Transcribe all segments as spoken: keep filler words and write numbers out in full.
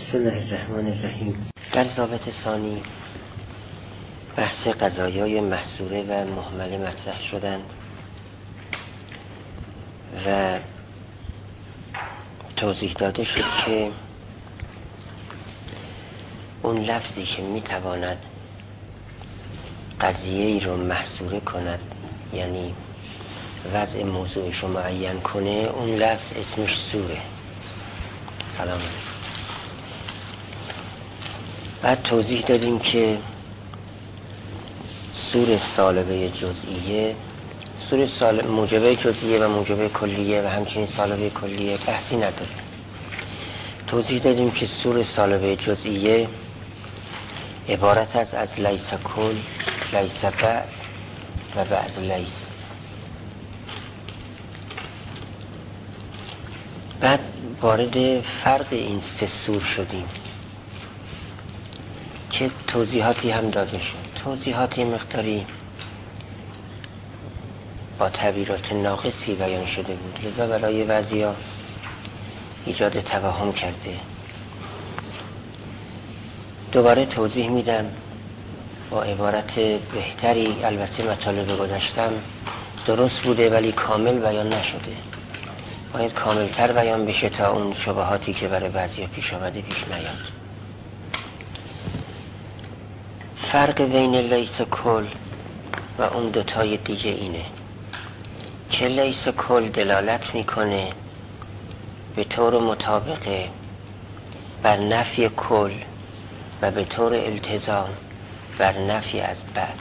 بسم الله الرحمن الرحیم. در ضابط ثانی بحث قضایای محصوره و مهمله مطرح شدند و توضیح داده شد که اون لفظی که میتواند قضیه ای رو محصوره کند، یعنی وضع موضوعش رو معین کنه، اون لفظ اسمش سوره. سلام علیکم. بعد توضیح دادیم که سور سالبه جزئیه، سور سال... موجبه جزئیه و موجبه کلیه و همچنین سالبه کلیه بحثی نداره. توضیح دادیم که سور سالبه جزئیه عبارت است از لیس کل، لیس بعض و بعض لیس. بعد وارد فرق این سه سور شدیم که توضیحاتی هم داده شد. توضیحاتی مقداری با تعبیرات ناقصی بیان شده بود، لذا برای بعضیا ایجاد توهم کرده. دوباره توضیح میدم با عبارت بهتری. البته مطالب گذاشتم درست بوده ولی کامل بیان نشده، باید کاملتر بیان بشه تا اون شبهاتی که برای بعضیا پیش آمده پیش نیاد. فرق بین لیس کل و اون دوتای دیگه اینه که لیس کل دلالت میکنه به طور مطابقه بر نفی کل و به طور التزام بر نفی از بعض.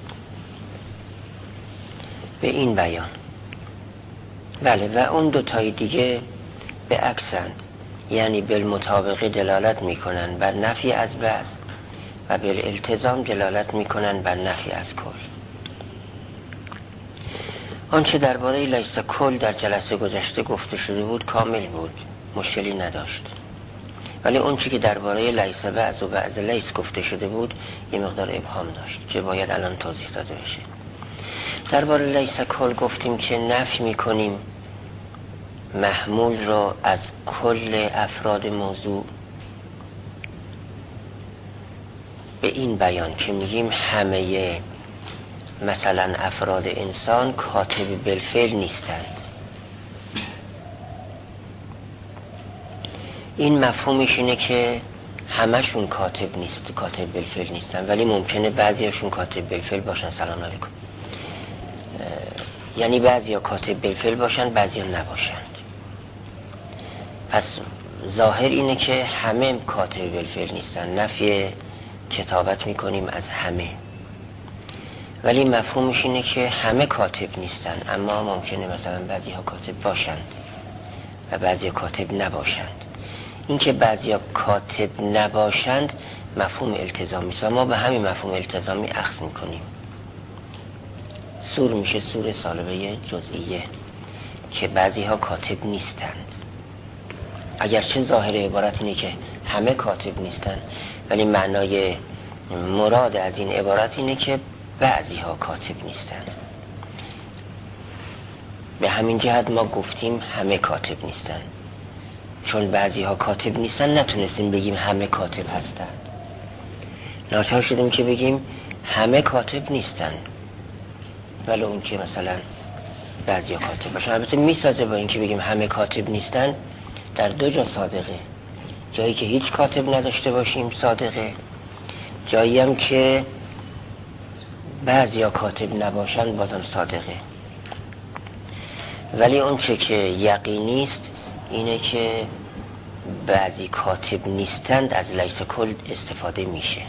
به این بیان. بله، و اون دوتای دیگه به عکسند، یعنی بالمطابقه دلالت میکنن بر نفی از بعض و بالالتزام دلالت میکنن بر نفی از کل. آنچه درباره لیس کل در جلسه گذشته گفته شده بود کامل بود، مشکلی نداشت، ولی اون چی که درباره لیس بعض و بعض لیس گفته شده بود یه مقدار ابهام داشت که باید الان توضیح داده بشه. درباره لیس کل گفتیم که نفی میکنیم محمول را از کل افراد موضوع به این بیان که میگیم همه مثلا افراد انسان کاتب بالفعل نیستند. این مفهومش اینه که همشون کاتب نیست، کاتب بالفعل نیستن، ولی ممکنه بعضیاشون کاتب بالفعل باشن. سلام علیکم. یعنی بعضیا کاتب بالفعل باشن، بعضیا نباشند. پس ظاهر اینه که همه کاتب بالفعل نیستن، نفی کتابت میکنیم از همه، ولی مفهومش اینه که همه کاتب نیستن، اما ممکنه مثلا بعضی ها کاتب باشند و بعضی ها کاتب نباشند. این که بعضی ها کاتب نباشند مفهوم التزامی است و ما به همین مفهوم التزامی اخذ میکنیم. سور میشه سور سالبه جزئیه که بعضی ها کاتب نیستند، اگرچه ظاهر عبارت اینه که همه کاتب نیستن، ولی معنای مراد از این عبارت اینه که بعضی ها کاتب نیستن. به همین جهت ما گفتیم همه کاتب نیستن، چون بعضی ها کاتب نیستن نتونستیم بگیم همه کاتب هستن. ناچار شدیم که بگیم همه کاتب نیستن، ولی اون که مثلا بعضی ها کاتب باشن. البته میسازه با این که بگیم همه کاتب نیستن در دو جا صادقه، جایی که هیچ کاتب نداشته باشیم صادقه، جایی هم که بعضی ها کاتب نباشن بازم صادقه. ولی اون چه که یقینی است اینه که بعضی کاتب نیستند از لیس کل استفاده میشه.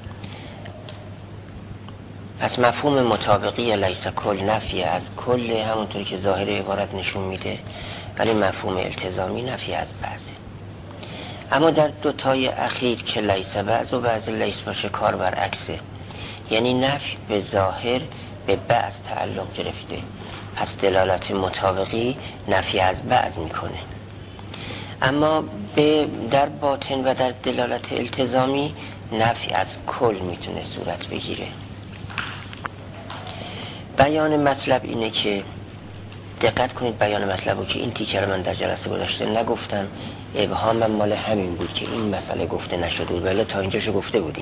پس مفهوم مطابقی لیس کل نفی از کل، همونطور که ظاهر عبارت نشون میده، ولی مفهوم التزامی نفی از بعضه. اما در دوتای اخیر که لیس بعض و بعض لیس باشه کار برعکسه، یعنی نفی به ظاهر به بعض تعلق گرفته، پس دلالت مطابقی نفی از بعض میکنه. اما به در باطن و در دلالت التزامی نفی از کل میتونه صورت بگیره. بیان مطلب اینه که دقت کنید بیان مطلبو که این تیکر من در جلسه گذشته نگفتم، ابهامم مال همین بود که این مسئله گفته نشده بود، ولی تا اینجاشو گفته بودیم.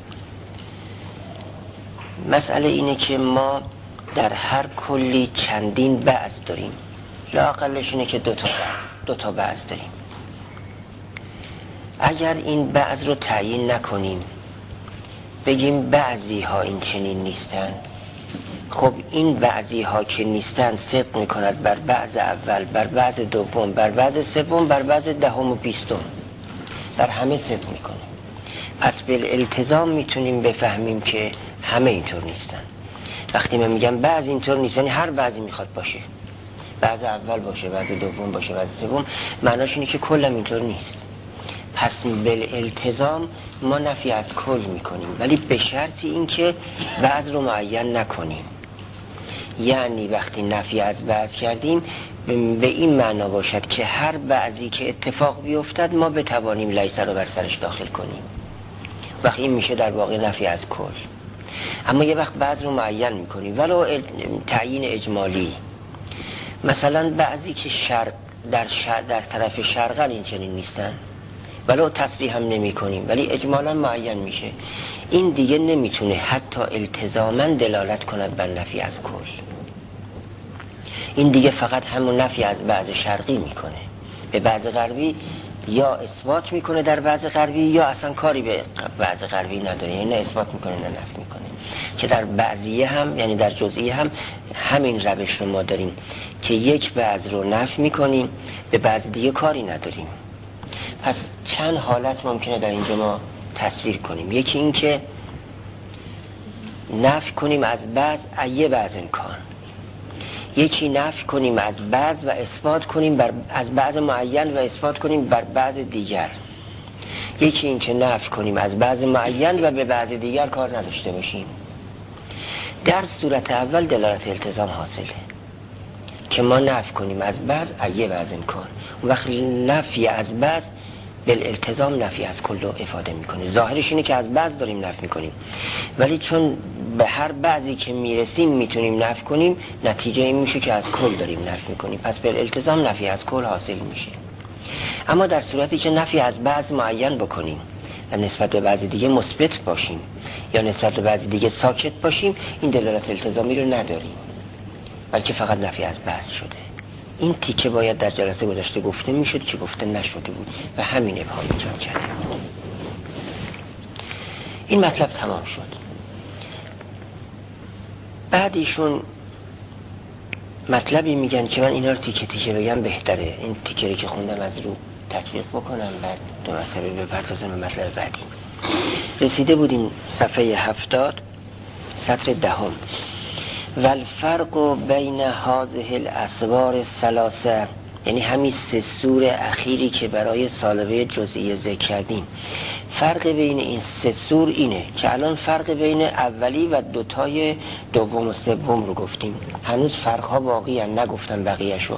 مسئله اینه که ما در هر کلی چندین بعض داریم، لااقلش اینه که دو تا دو تا بعض داریم. اگر این بعض رو تعیین نکنیم، بگیم بعضی ها این چنین نیستن، خب این بعضی ها که نیستن صدق میکند بر بعض اول، بر بعض دوم، بر بعض سوم، بر بعض دهم و بیستم، بر همه صدق میکنه. پس بالالتزام میتونیم بفهمیم که همه اینطور نیستن. وقتی من میگم بعض اینطور نیستن، هر بعضی میخواد باشه، بعض اول باشه، بعض دوم باشه، بعض سوم، معناش اینه که کلم اینطور نیست. پس بالالتزام ما نفی از کل میکنیم، ولی به شرطی این که بعض رو معین نکنیم. یعنی وقتی نفی از بعض کردیم به این معنا باشد که هر بعضی که اتفاق بیفتد ما بتوانیم لیسه رو بر سرش داخل کنیم، وقتی این میشه در واقع نفی از کل. اما یه وقت بعض رو معین میکنیم ولو تعیین اجمالی، مثلا بعضی که شرق در, شرق در طرف شرقن این چنین نیستن، ولو تصریح هم نمی کنیم ولی اجمالا معین میشه. این دیگه نمیتونه حتی التزاما دلالت کند بر نفی از کل. این دیگه فقط همون نفی از بعض شرقی میکنه، به بعض غربی یا اثبات میکنه در بعض غربی، یا اصلا کاری به بعض غربی نداره، یعنی نه اثبات میکنه نه نفی میکنه. که در بعضیه هم یعنی در جزئیه هم همین روش رو ما داریم که یک بعض رو نفی میکنیم، به بعض دیگه کاری نداریم. پس چند حالت ممکنه در اینجا ما تصویر کنیم. یکی این که نفی کنیم از بعض ایه بعض امکان، یکی نفی کنیم از بعض و اثبات کنیم بر از بعض معین و اثبات کنیم بر بعض دیگر، یکی این که نفی کنیم از بعض معین و به بعض دیگر کار نداشته باشیم. در صورت اول دلالت التزام حاصله که ما نفی کنیم از بعض ایه بعض امکان، وقت نفی از بعض بالالتزام نفی از کل رو افاده میکنه. ظاهرش اینه که از بعض داریم نفی میکنیم، ولی چون به هر بعضی که میرسیم میتونیم نفی کنیم، نتیجه این میشه که از کل داریم نفی میکنیم. پس بالالتزام نفی از کل حاصل میشه. اما در صورتی که نفی از بعض معین بکنیم و نسبت به بعضی دیگه مثبت باشیم یا نسبت به بعضی دیگه ساکت باشیم، این دلالت التزامی رو نداریم، بلکه فقط نفی از بعض شده. این تیکه باید در جلسه گذشته گفته میشد که گفته نشده بود و همین ابهام ایجاد کرده بود. این مطلب تمام شد. بعد ایشون مطلبی میگن که من اینا رو تیکه تیکه بگم بهتره، این تیکه که خوندم از رو تطبیق بکنم، بعد دو مسئله بپردازم به مطلب بعدی. رسیده بودیم صفحه هفتاد سطر دهم. والفرق بین هذه الاسوار الثلاثه، یعنی همین سه سور اخیری که برای سالبه جزئیه ذکر کردیم، فرق بین این سه سور اینه که الان فرق بین اولی و دوتای دوم و سوم رو گفتیم، هنوز فرقها باقی هن، نگفتم بقیه شو.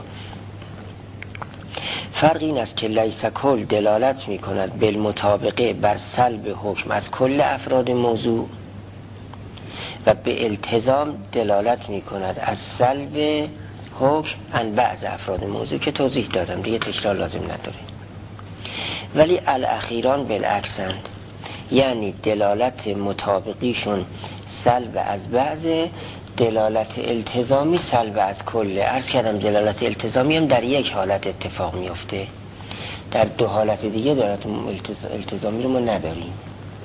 فرق این است که لیس کل دلالت می کند بالمطابقه بر سلب حکم از کل افراد موضوع و به التزام دلالت می کند از سلب حکم عن بعض افراد موضوع که توضیح دادم دیگه تکرار لازم نداره. ولی الاخیران بالعکسند، یعنی دلالت مطابقیشون سلب از بعض، دلالت التزامی سلب از کل. عرض کردم دلالت التزامی هم در یک حالت اتفاق میفته، در دو حالت دیگه دلالت التزامی رو ما نداریم.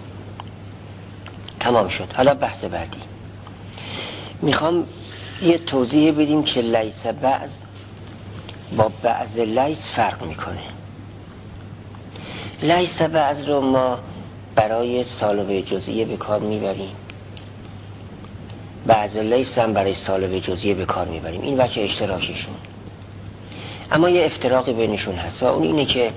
تمام شد. حالا بحث بعدی میخوام یه توضیح بدیم که لیس بعض با بعض لیس فرق میکنه. لیس بعض رو ما برای سالبه جزئیه به کار میبریم، بعض لیس هم برای سالبه جزئیه به کار میبریم، این وجه اشتراکشون. اما یه افتراقی بینشون هست و اون اینه که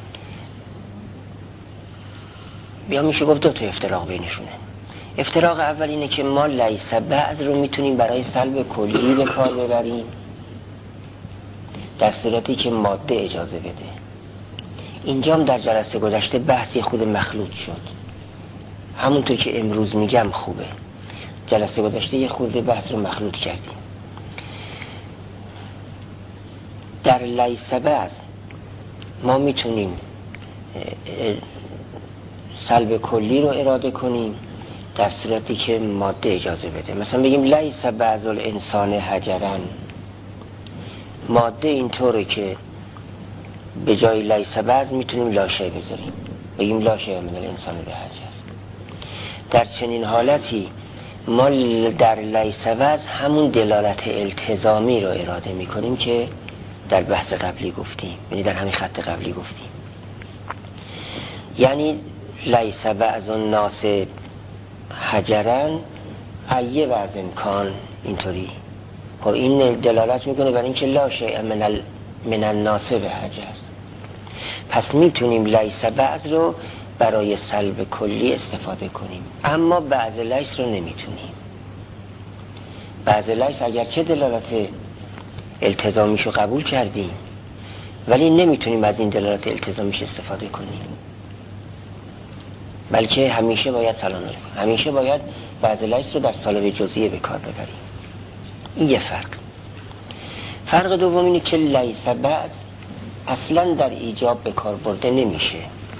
بیا میشه گفت دو تا افتراق بینشونه. افتراق اول اینه که ما لیس بعض رو میتونیم برای سلب کلی به کار ببریم در صورتی که ماده اجازه بده. اینجا هم در جلسه گذشته بحثی خود مخلوط شد، همونطور که امروز میگم خوبه. جلسه گذشته یه خورده بحث رو مخلوط کردیم. در لیس بعض ما میتونیم سلب کلی رو اراده کنیم در صورتی که ماده اجازه بده. مثلا بگیم لیس بعض الانسان حجرن، ماده اینطوره که به جای لیس بعض میتونیم لاشه بذاریم، بگیم لاشه من الانسان به حجر. در چنین حالتی ما در لیس بعض همون دلالت التزامی رو اراده میکنیم که در بحث قبلی گفتیم، یعنی در همین خط قبلی گفتیم. یعنی لیس بعض الناس حجرن ایه بعض امکان، اینطوری. خب این دلالت میکنه بر این که لا شیء من, ال... من الناس به حجر. پس میتونیم لیس بعض رو برای سلب کلی استفاده کنیم، اما بعض لیس رو نمیتونیم. بعض لیس اگرچه دلالت التزامیشو قبول کردیم ولی نمیتونیم از این دلالت التزامیش استفاده کنیم، بلکه همیشه باید سلام علیکم، همیشه باید بعض لیس رو در سالب جزئیه به کار ببریم. این یه فرق. فرق دوم اینه که لیس بعض اصلا در ایجاب به کار برده نمیشه،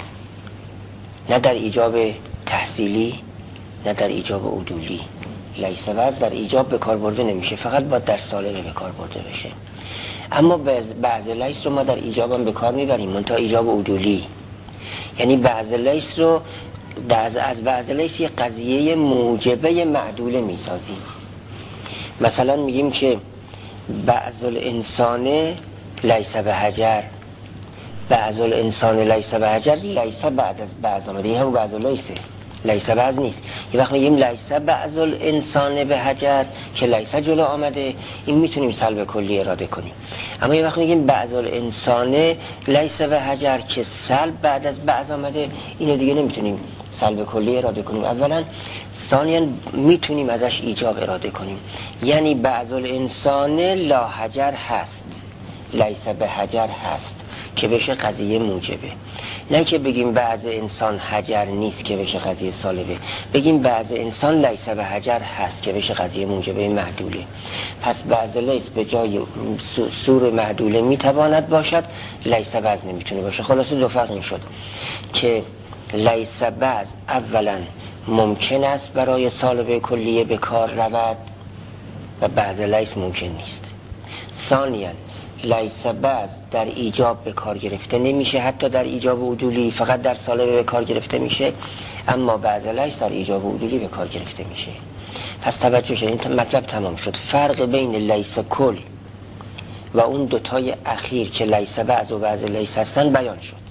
نه در ایجاب تحصیلی نه در ایجاب عدولی. لیس بعض در ایجاب به کار برده نمیشه، فقط باید در سالبه به کار برده بشه. اما بعض لیس رو ما در ایجاب هم به کار میبریم، منتها ایجاب عدولی. یعنی بعض لیس رو از بعض لیس یه قضیه موجبه معدوله میسازیم. مثلا میگیم که بعض الانسان لیس به حجر، بعض الانسان لیس به حجر، لیس بعد از بعض آمده، این هم بعض لیسه، لیس بعض نیست. یه وقت میگیم لیس بعض الانسان به حجر که لیس جلو آمده، این میتونیم سلب کلی اراده کنیم. اما یه وقت میگیم بعض الانسان لیس به حجر که سلب بعد از بعض آمده، اینو دیگه نمیتونیم سلب کلی اراده کنیم. اولا ثانیاً میتونیم ازش ایجاب اراده کنیم، یعنی بعض الانسان لا حجر هست، لیس به حجر هست که بشه قضیه موجبه. نه که بگیم بعض انسان حجر نیست که بشه قضیه سالبه، بگیم بعض انسان لیس به حجر هست که بشه قضیه موجبه معدوله. پس بعض لیس به جای سور معدوله میتواند باشد، لیس بعض نمیتونه باشه. خلاصه دو فرق این شد که لیس بعض اولا ممکن است برای سالبه کلیه به کار رود و بعض لیس ممکن نیست. ثانیاً لیس بعض در ایجاب به کار گرفته نمیشه، حتی در ایجاب عدولی فقط در سالبه به کار گرفته میشه، اما بعض لیس در ایجاب عدولی به کار گرفته میشه. پس توجه شد، این مطلب تمام شد. فرق بین لیس کل و اون دوتای اخیر که لیس بعض و بعض لیس هستن بیان شد.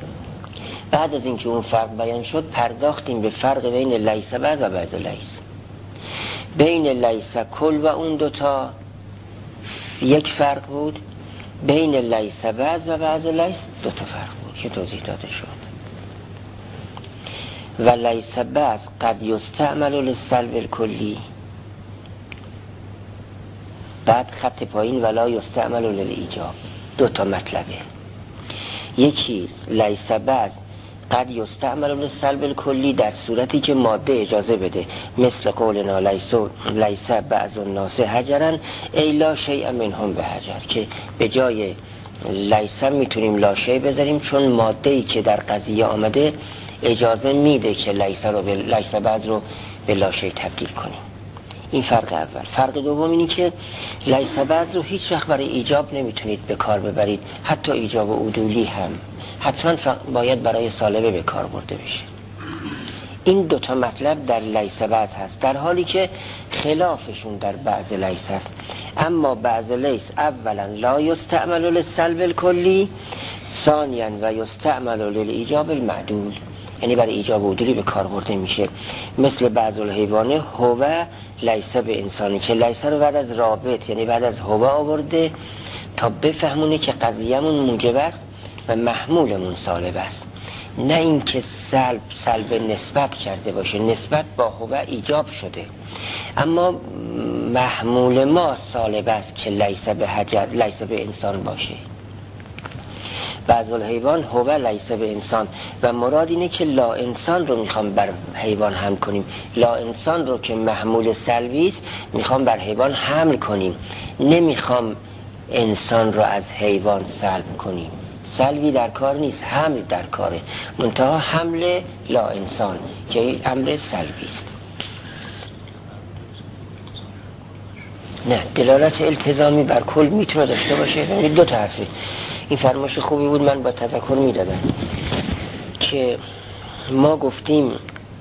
بعد از اینکه اون فرق بیان شد پرداختیم به فرق بین لیس بعض و بعض لیس. بین لیس کل و اون دوتا یک فرق بود، بین لیس بعض و بعض لیس دوتا فرق بود که توضیح داده شد. و لیس بعض قد یستعمل للسلب الکلی، بعد خط پایین ولا یستعمل للایجاب. دوتا مطلبه. یکی لیس بعض قد یستعمل للسلب الکلی در صورتی که ماده اجازه بده، مثل قولنا لیس لیس بعض الناس حجرن ای لا شیء منهم به حجر، که به جای لیس میتونیم لا شیء بذاریم چون ماده ای که در قضیه آمده اجازه میده که لیس رو به لیس بعض رو به لا شیء تبدیل کنیم. این فرق اول. فرق دوم اینی که لیس بعض رو هیچ وقت برای ایجاب نمیتونید به کار ببرید، حتی ایجاب عدولی هم حتما باید برای سالبه به کار برده بشه. این دوتا مطلب در لیس بعض هست، در حالی که خلافشون در بعض لیس هست. اما بعض لیس اولا لا یستعمل للسلب الکلی، ثانیا و یستعمل للایجاب المعدول، یعنی برای ایجاب عدولی به کار برده میشه. مثل بعض الحیوان هو لیس به انسانی، که لیس رو بعد از رابط یعنی بعد از هو آورده تا بفهمونه که قضیه‌مون موجب است و محمولمون سالب است، نه اینکه سلب سلب نسبت کرده باشه. نسبت با هو ایجاب شده، اما محمول ما سالب است که لیس به حجر لیس به انسان باشه. بعض الحیوان هو لیس به انسان، و مراد اینه که لا انسان رو میخوام بر حیوان حمل کنیم، لا انسان رو که محمول سلبی است میخوام بر حیوان حمل کنیم، نمیخوام انسان رو از حیوان سلب کنیم. سلبی در کار نیست، حمل در کاره، منتها حمل لا انسان که امر سلبی است. نه، دلالت التزامی بر کل میتونه داشته باشه. یعنی دو طرفه. این فرمایش خوبی بود، من با تذکر میدادم که ما گفتیم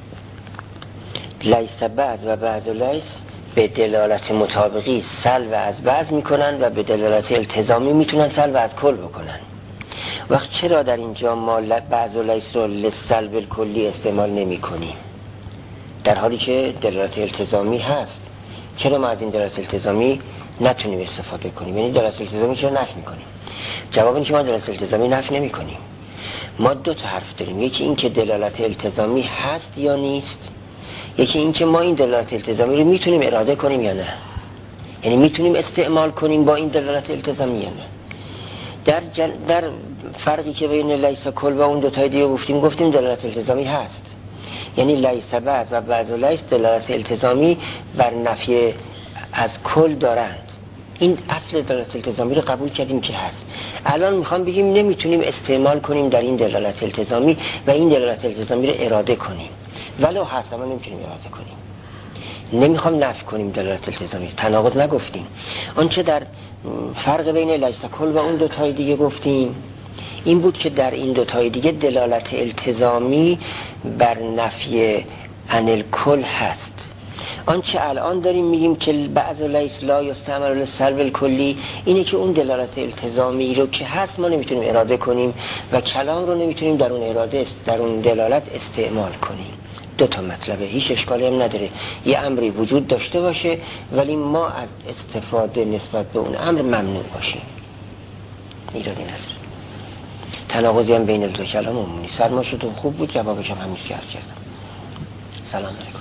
لیس بعض و بعض لیس به دلالت مطابقی سلب از بعض میکنن و به دلالت التزامی میتونن سلب از کل بکنن. وقت چرا در اینجا ما بعض و لیس رو لسلب الکلی استعمال نمی کنیم در حالی که دلالت التزامی هست؟ چرا ما از این دلالت التزامی نتونیم استفاده کنیم؟ یعنی دلالت التزامی چرا نفی میکنیم؟ جواب این که ما دلالت التزامی نفی نمی کنیم. ما دو تا حرف داریم، یکی این که دلالت التزامی هست یا نیست، یکی این که ما این دلالت التزامی رو میتونیم اراده کنیم یا نه، یعنی میتونیم استعمال کنیم با این دلالت التزامی یا نه. در, جل... در فرقی که بین لیس کل و اون دو تای دیگه گفتیم گفتیم دلالت التزامی هست، یعنی لیس بعض و بعض و لیس دلالت التزامی بر نفی از کل دارند. این اصل دلالت التزامی رو قبول کردیم که هست. الان میخوام بگیم نمیتونیم استعمال کنیم در این دلالت التزامی و این دلالت التزامی رو اراده کنیم، ولو هست اما نمیتونیم اراده کنیم. نمیخوام نفی کنیم دلالت التزامی، تناقض نگفتیم. آنچه در فرق بین لیس کل و اون دو تای دیگه گفتیم این بود که در این دو تای دیگه دلالت التزامی بر نفی عن الکل هست. آنچه الان داریم میگیم که بعض لیس لا یستعمل للسلب الکلی، اینه که اون دلالت التزامی رو که هست ما نمیتونیم اراده کنیم و کلام رو نمیتونیم در اون اراده در اون دلالت استعمال کنیم. دو تا مطلبه، هیچ اشکالی هم نداره یه امری وجود داشته باشه ولی ما از استفاده نسبت به اون امر ممنوع باشیم، ایرادی نداره. تناقضی هم بین دو کلام عمومی. فرمایشتون خوب بود، جوابش هم همیشه عرض کردم. سلام علیکم.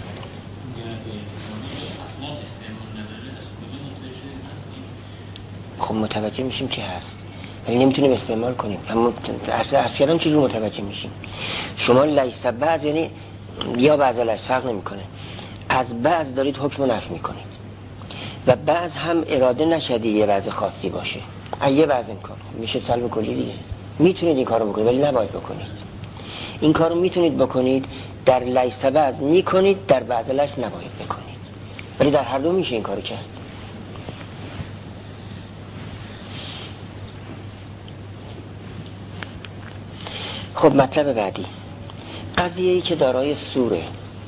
خب متوجه میشیم که هست ولی نمیتونیم استعمال کنیم. اما اصلا از کلام چجور متوجه میشیم؟ شما لیس بعض یعنی یا بعض لیس فرق نمیکنه، از بعض دارید حکم نفی میکنید و بعض هم اراده نشدید یه بعض خاصی باشه. یه بعض این کار میشه سلب کلی دیگه، میتونید این کارو بکنید ولی نباید بکنید. این کارو میتونید بکنید، در لیس بعض میکنید، در بعض لیس نباید بکنید، ولی در هر دو میشه این کارو کرد. خب مطلب بعدی، قضیه‌ای که دارای سوره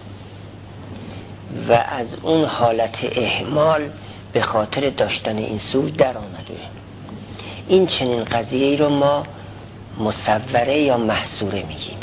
و از اون حالت اهمال به خاطر داشتن این سور در آمده. این چنین قضیه‌ای رو ما مصوره یا محصوره میگیم.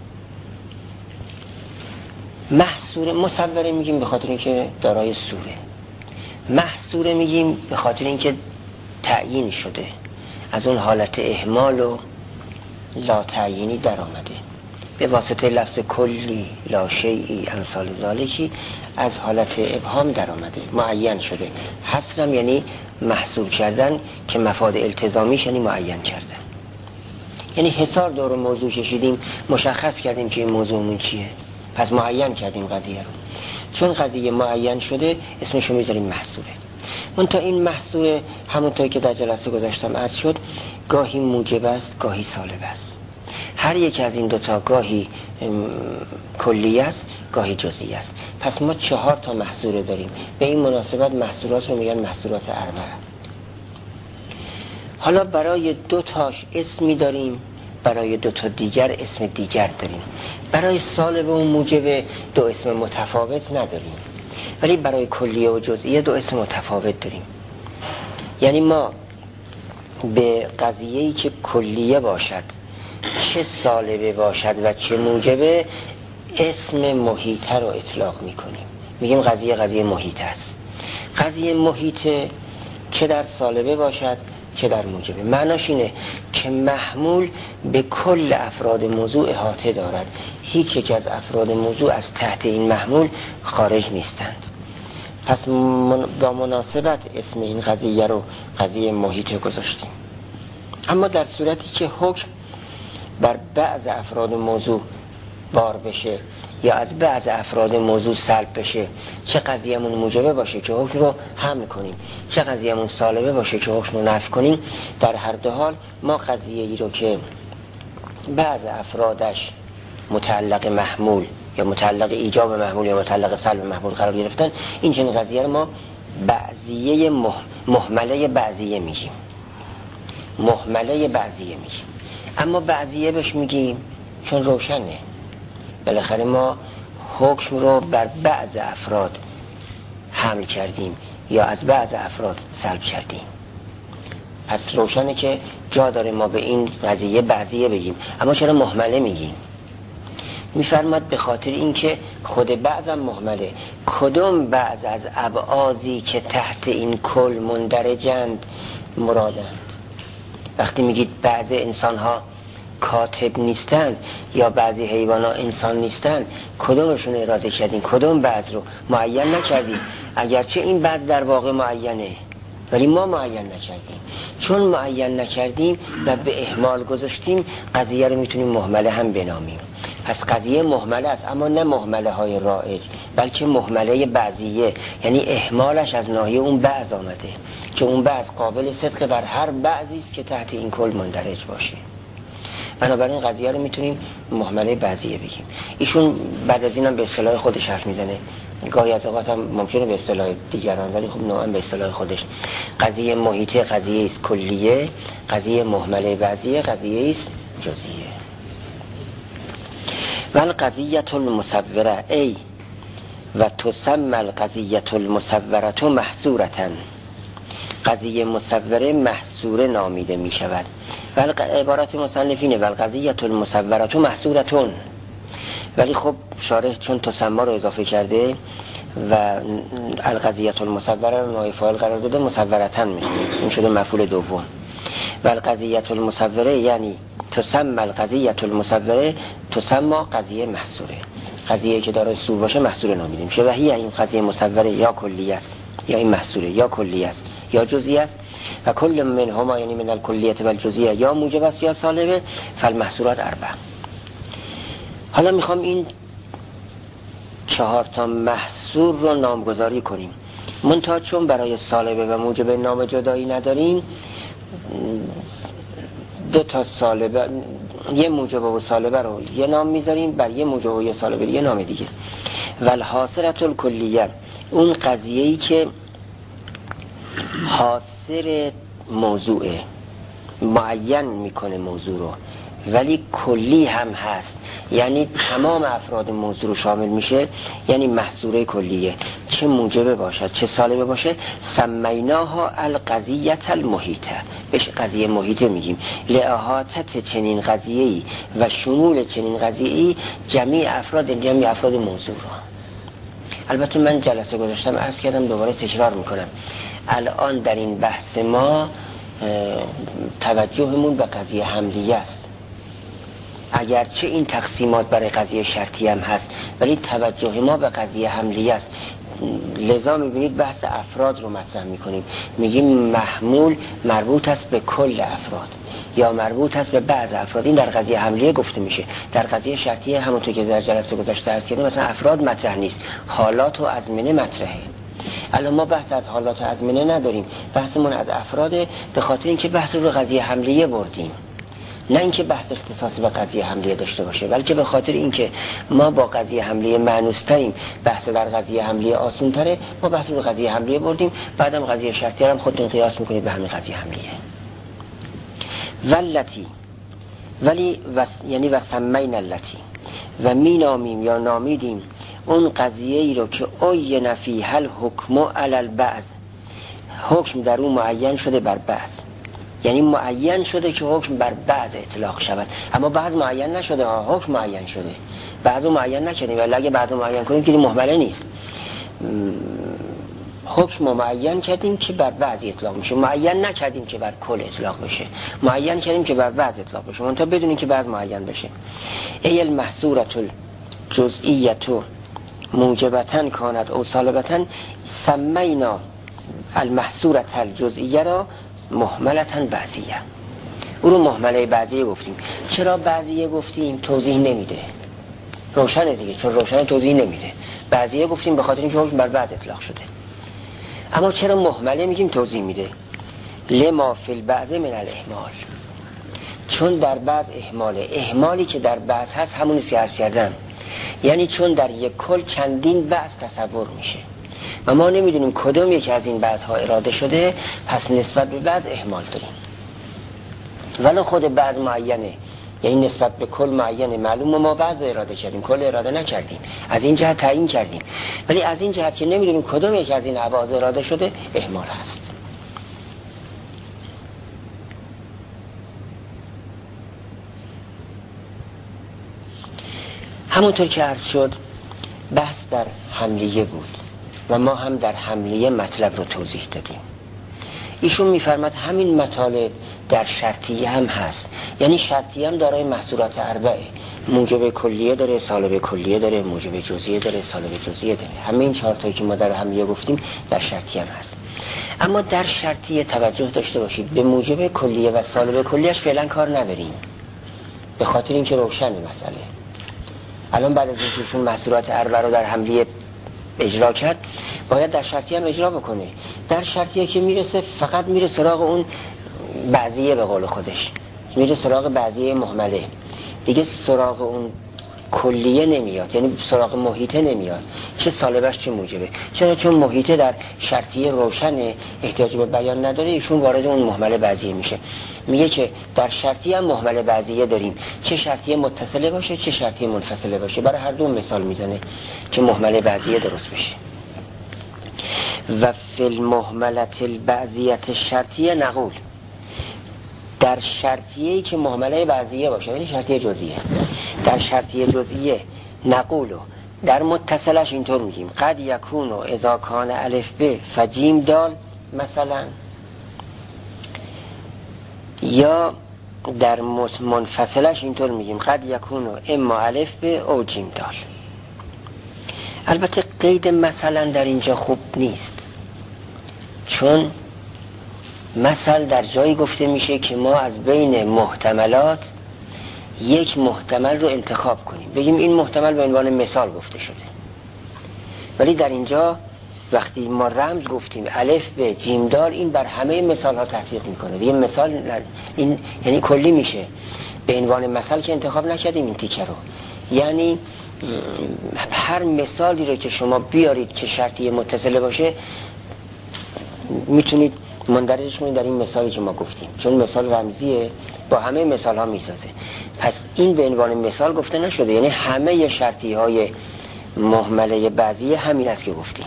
محصوره مصوره میگیم به خاطر اینکه دارای سوره، محصوره میگیم به خاطر اینکه تعیین شده، از اون حالت اهمال و لا تعیینی در آمده به واسطه لفظ کلی لا شیئی امثال ذالکی، از حالت ابهام در آمده، معین شده. حصرم یعنی محصور کردن که مفاد التزامیش یعنی معین کردن، یعنی حصار دور موضوع کشیدیم، مشخص کردیم که این موضوعمون چیه، پس معین کردیم قضیه رو. چون قضیه معین شده اسمشو میذاریم محصوره. منتها این محصوره همونطوری که در جلسه گذاشتم عرض شد گاهی موجب است گاهی سالب است. هر یک از این دوتا گاهی کلی است گاهی جزئی است. پس ما چهار تا محصوره داریم، به این مناسبت محصورات رو میگن محصورات اربعه. حالا برای دو تاش اسمی داریم، برای دو تا دیگر اسم دیگر داریم. برای سالب و موجب دو اسم متفاوت نداریم، ولی برای کلیه و جزئیه دو اسم متفاوت داریم. یعنی ما به قضیه‌ای که کلیه باشد، چه سالبه باشد و چه موجبه، اسم محیطه رو اطلاق میکنیم، میگیم قضیه قضیه محیط است. قضیه محیطه چه در سالبه باشد چه در موجبه. معناش اینه که محمول به کل افراد موضوع احاطه دارد، هیچ یک از افراد موضوع از تحت این محمول خارج نیستند. پس من با مناسبت اسم این قضیه رو قضیه محیطه گذاشتیم. اما در صورتی که حکم بر بعض افراد موضوع بار بشه یا از بعض افراد موضوع سلب بشه، چه قضیه‌مون موجبه باشه که حکم رو حمل کنیم، چه قضیه‌مون سالبه باشه که حکم رو نفی کنیم، در هر دو حال ما قضیه ای رو که بعض افرادش متعلق محمول یا متعلق ایجاب محمول یا متعلق سلب محمول قرار گرفتن، این چنین قضیه رو ما بعضیه مح... محمله بعضیه میگیم. محمله بعضیه میگیم. اما بعضیه بهش میگیم چون روشنه، بالاخره ما حکم رو بر بعض افراد حمل کردیم یا از بعض افراد سلب کردیم، پس روشنه که جا داره ما به این قضیه بعضیه بگیم. اما چرا محمله میگیم؟ میفرماد به خاطر اینکه خود بعضم محمله. کدوم بعض از ابعاضی که تحت این کل مندرجند مرادند؟ وقتی میگید بعض انسان ها کاتب نیستن یا بعضی حیوانات انسان نیستن، کدومشون اراده کردین؟ کدوم بعض رو معین نکردیم؟ اگرچه این بعض در واقع معینه ولی ما معین نکردیم. چون معین نکردیم و به احمال گذاشتیم، قضیه رو میتونیم محمله هم بنامیم. پس قضیه محمله است، اما نه محمله های رایج، بلکه محمله بعضیه، یعنی احمالش از ناحیه اون بعض آمده که اون بعض قابل صدق بر هر بعضی است که تحت این کل مندرج باشه. بنابراین قضیه رو میتونیم محمله بعضیه بگیم. ایشون بعد از اینم به اصطلاح خودش حرف میزنه، گاهی از اوقات هم ممکنه به اصطلاح دیگران، ولی خب نوعا به اصطلاح خودش. قضیه محیطه قضیه است کلیه، قضیه محمله بعضیه قضیه است جزئیه. ول قضیه المصوره ای و تسمى القضیه المصوره محصورة. قضیه مصوره محصوره نامیده می شود. ول عبارت مصنفینه ول قضیه المصوره محصورة، ولی خب شارح چون تسمى رو اضافه کرده و القضیه المصوره رو نائب فاعل قرار داده، مصورة میخونه، این شده مفعول دوم. ول قضیه المصوره یعنی تسمى القضیه المصوره، تسمى قضیه محصوره، قضیه که داره سور باشه محصوره نامیده میشه. و هی این قضیه مصوره یا کلیه است یا این محصوره، یا کلیه است یا جزئی است. و کل منهما یعنی من الکلیه و الجزئیه یا موجب است یا سالبه. فالمحصورات اربع. حالا میخوام این چهار تا محصور رو نامگذاری کنیم، منتها چون برای سالبه و موجب نام جدایی نداریم، دو تا سالبه، یه موجب و سالبه رو یه نام میذاریم، بر یه موجب و یه سالبه یه نام دیگه. والحاصرة الکلیه، اون قضیه‌ای که حاصر موضوعه، معین میکنه موضوع رو ولی کلی هم هست، یعنی تمام افراد موضوع رو شامل میشه، یعنی محصوره کلیه، چه موجبه باشد چه سالبه باشه. سمیناها القضیه المحیطه، بهش قضیه محیطه میگیم. لاحاطه چنین قضیه‌ای و شمول چنین قضیه‌ای جمعی افراد جمعی افراد موضوع رو. البته من جلسه گذاشتم عرض کردم، دوباره تکرار میکنم، الان در این بحث ما توجهمون به قضیه حملیه است، اگرچه این تقسیمات برای قضیه شرطی هم هست ولی توجه ما به قضیه حملیه است. لذا میبینید بحث افراد رو مطرح میکنیم، میگیم محمول مربوط است به کل افراد یا مربوط است به بعض افراد. این در قضیه حملیه گفته میشه. در قضیه شرطیه همونطور که در جلسه گذشته عرض کردیم مثلا افراد مطرح نیست، حالات و ازمنه مطرحه. الان ما بحث از حالات و ازمنه نداریم، بحثمون از افراده، به خاطر اینکه بحث رو قضیه حملیه بردیم، نه اینکه بحث اختصاصی به قضیه حملیه داشته باشه، بلکه به خاطر اینکه ما با قضیه حملیه مانوس تریم، بحث در قضیه حملیه آسون تره، ما بحث رو قضیه حملیه بردیم، بعدم قضیه شرطی هم خودتون قیاس میکنید به همین قضیه حملیه. والتی، ولی وس... یعنی وسمین اللتی، و می نامیم یا نامیدیم اون قضیه ای رو که اوی نفی هل حکم علی البعض، حکم در اون معین شده بر بعض، یعنی معین شده که حکم بر بعض اطلاق شود، اما بعض معین نشده، ها حکم معین شده، بعضو معین نکردیم، ولی اگه بعضو معین کنیم که محمله نیست. حکم معین کردیم که بر بعض اطلاق میشه، معین نکردیم که بر کل اطلاق بشه، معین کردیم که بر بعض اطلاق بشه، منتها بدونیم که بعض معین بشه. ای المحصورة الجزئیة موجبتن کانت او سالبتن، سمینا المحصورة الجزئیه را محملتن بعضیه. او رو محمله بعضیه گفتیم. چرا بعضیه گفتیم؟ توضیح نمیده. روشنه دیگه، چون روشن توضیح نمیده. بعضیه گفتیم به خاطر اینکه حکم بر بعض اطلاق شده. اما چرا مهمله میگیم توضیح میده؟ لما فی البعض من الاهمال، چون در بعض اهماله. اهمالی که در بعض هست همونی که عرض کردم، یعنی چون در یک کل چندین بعض تصور میشه و ما نمیدونیم کدوم یکی از این بعض ها اراده شده، پس نسبت به بعض اهمال داریم. ولی خود بعض معینه، یعنی نسبت به کل معینه، معلوم ما بعض اراده کردیم، کل اراده نکردیم، از این جهت تعیین کردیم، ولی از این جهت که نمیدونیم کدوم یکی از این ابعاد اراده شده، اهمال هست. همونطور که عرض شد بحث در حملیه بود و ما هم در حملیه مطلب رو توضیح دادیم. ایشون میفرماد همین مطالب در شرطیه هم هست، یعنی شرطیه هم دارای محصولات اربعه، موجب کلیه داره، سالب کلیه داره، موجب جزئیه داره، سالب جزئیه داره. همه این چهار تایی که ما در حملیه گفتیم در شرطیه هم هست. اما در شرطیه توجه داشته باشید به موجب کلیه و سالب کلیهش فعلا کار نداریم، به خاطر اینکه روشن مسئله. الان بعد از اینکه ایشون محصولات اربعه رو در حملیه اجرا کرد، باید در شرطیه هم اجرا بکنه. در شرطیه که میرسه فقط میره سراغ اون بعضیه، به قول خودش میره سراغ بعضیه مهمله، دیگه سراغ اون کلیه نمیاد، یعنی سراغ محیطه نمیاد، چه سالبش چه موجبه. چرا؟ چون محیطه در شرطیه روشنه، احتیاج به بیان نداره، ایشون وارد اون مهمله بعضیه میشه. میگه که در شرطیه هم مهمله بعضیه داریم، چه شرطیه متصله باشه چه شرطیه منفصله باشه. برای هر دو مثال میزنه که مهمله بعضیه درست بشه. و فی المهملة البعضیة شرطیه نقول، در شرطیه‌ای که مهمله بعضیه باشه، یعنی شرطیه جزئیه، در شرطیه جزئیه نقولو، در متصلش اینطور میگیم قد یکونو اذا کان الف ب فجیم دال مثلا، یا در منفصلش اینطور میگیم قد یکونو اما الف ب او جیم دال. البته قید مثلا در اینجا خوب نیست، چون مثل در جایی گفته میشه که ما از بین محتملات یک محتمل رو انتخاب کنیم، بگیم این محتمل به عنوان مثال گفته شده. ولی در اینجا وقتی ما رمز گفتیم الف به جیم دال، این بر همه مثال ها تطبیق میکنه. یه مثال این یعنی کلی میشه، به عنوان مثال که انتخاب نکردیم این تیکه رو، یعنی هر مثالی رو که شما بیارید که شرطیه متصله باشه میتونید مندرجش کنید در این مثالی که ما گفتیم، چون مثال رمزیه با همه مثال ها میسازه. پس این به عنوان مثال گفته نشده، یعنی همه شرطی های مهمله بعضیه همین است که گفتیم،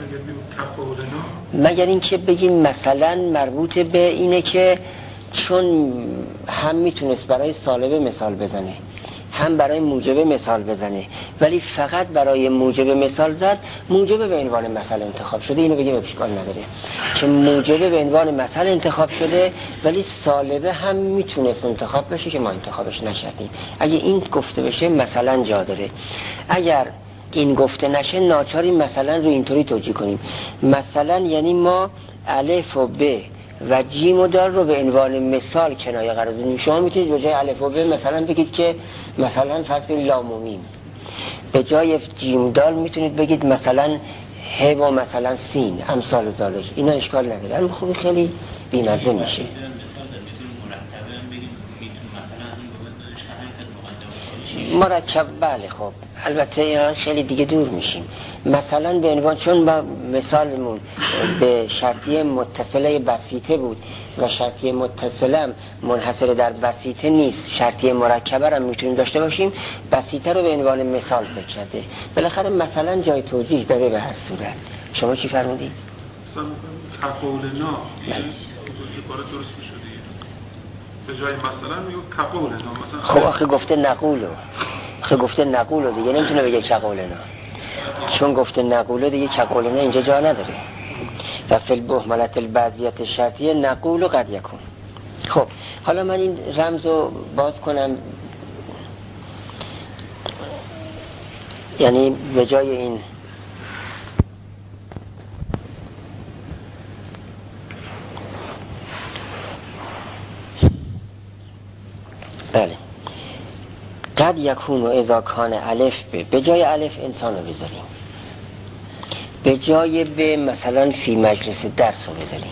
مگر این که بگیم مثلا مربوط به اینه که چون هم میتونست برای سالبه مثال بزنه هم برای موجبه مثال بزنه، ولی فقط برای موجبه مثال زد، موجبه به عنوان مثال انتخاب شده، اینو بگیم اشکال نداره که موجبه به عنوان مثال انتخاب شده ولی سالبه هم میتونست انتخاب بشه که ما انتخابش نکردیم. اگه این گفته بشه مثلا جا داره، اگر این گفته نشه ناچاری مثلا رو اینطوری توجیه کنیم. مثلا یعنی ما الف و ب و جیم و دال رو به عنوان مثال کنایه قرار دادیم. شما میتونید به جای الف و ب مثلا بگید که مثلا فرض کنید لام و میم، به جای جیم دال میتونید بگید مثلا ه و مثلا سین، امثال ذالک. اینا اشکال نداره، اما خوبی خیلی بی‌مزه میشه. مرکب بله، خب البته اینا خیلی دیگه دور میشیم. مثلا به عنوان چون با مثالمون به شرطیه متصله بسیطه بود و شرطیه متصله منحصر در بسیطه نیست، شرطیه مرکبه رو میتونیم داشته باشیم، بسیطه رو به عنوان مثال ذکر کرده. بالاخره مثلا جای توجیه داره به هر صورت. شما چی فرمودید؟ مثلا کقولنا یه عبارت درست میشه دیگه، به جای مثلا میگه کقولنا مثلا. خب آخه گفته نقولو، آخه گفته نقولو دیگه نمیتونه بگه کقولنا، چون گفته نقولو دیگه کقولنا اینجا جا نداره. و فی المهملة البعضیة شرطیه نقولو قد یکون. خب حالا من این رمزو باز کنم، یعنی به جای این بله قد یکون و اذا کان الف به به جای الف انسان رو بذاریم، به جای به مثلا فی مجلس درس رو بذاریم،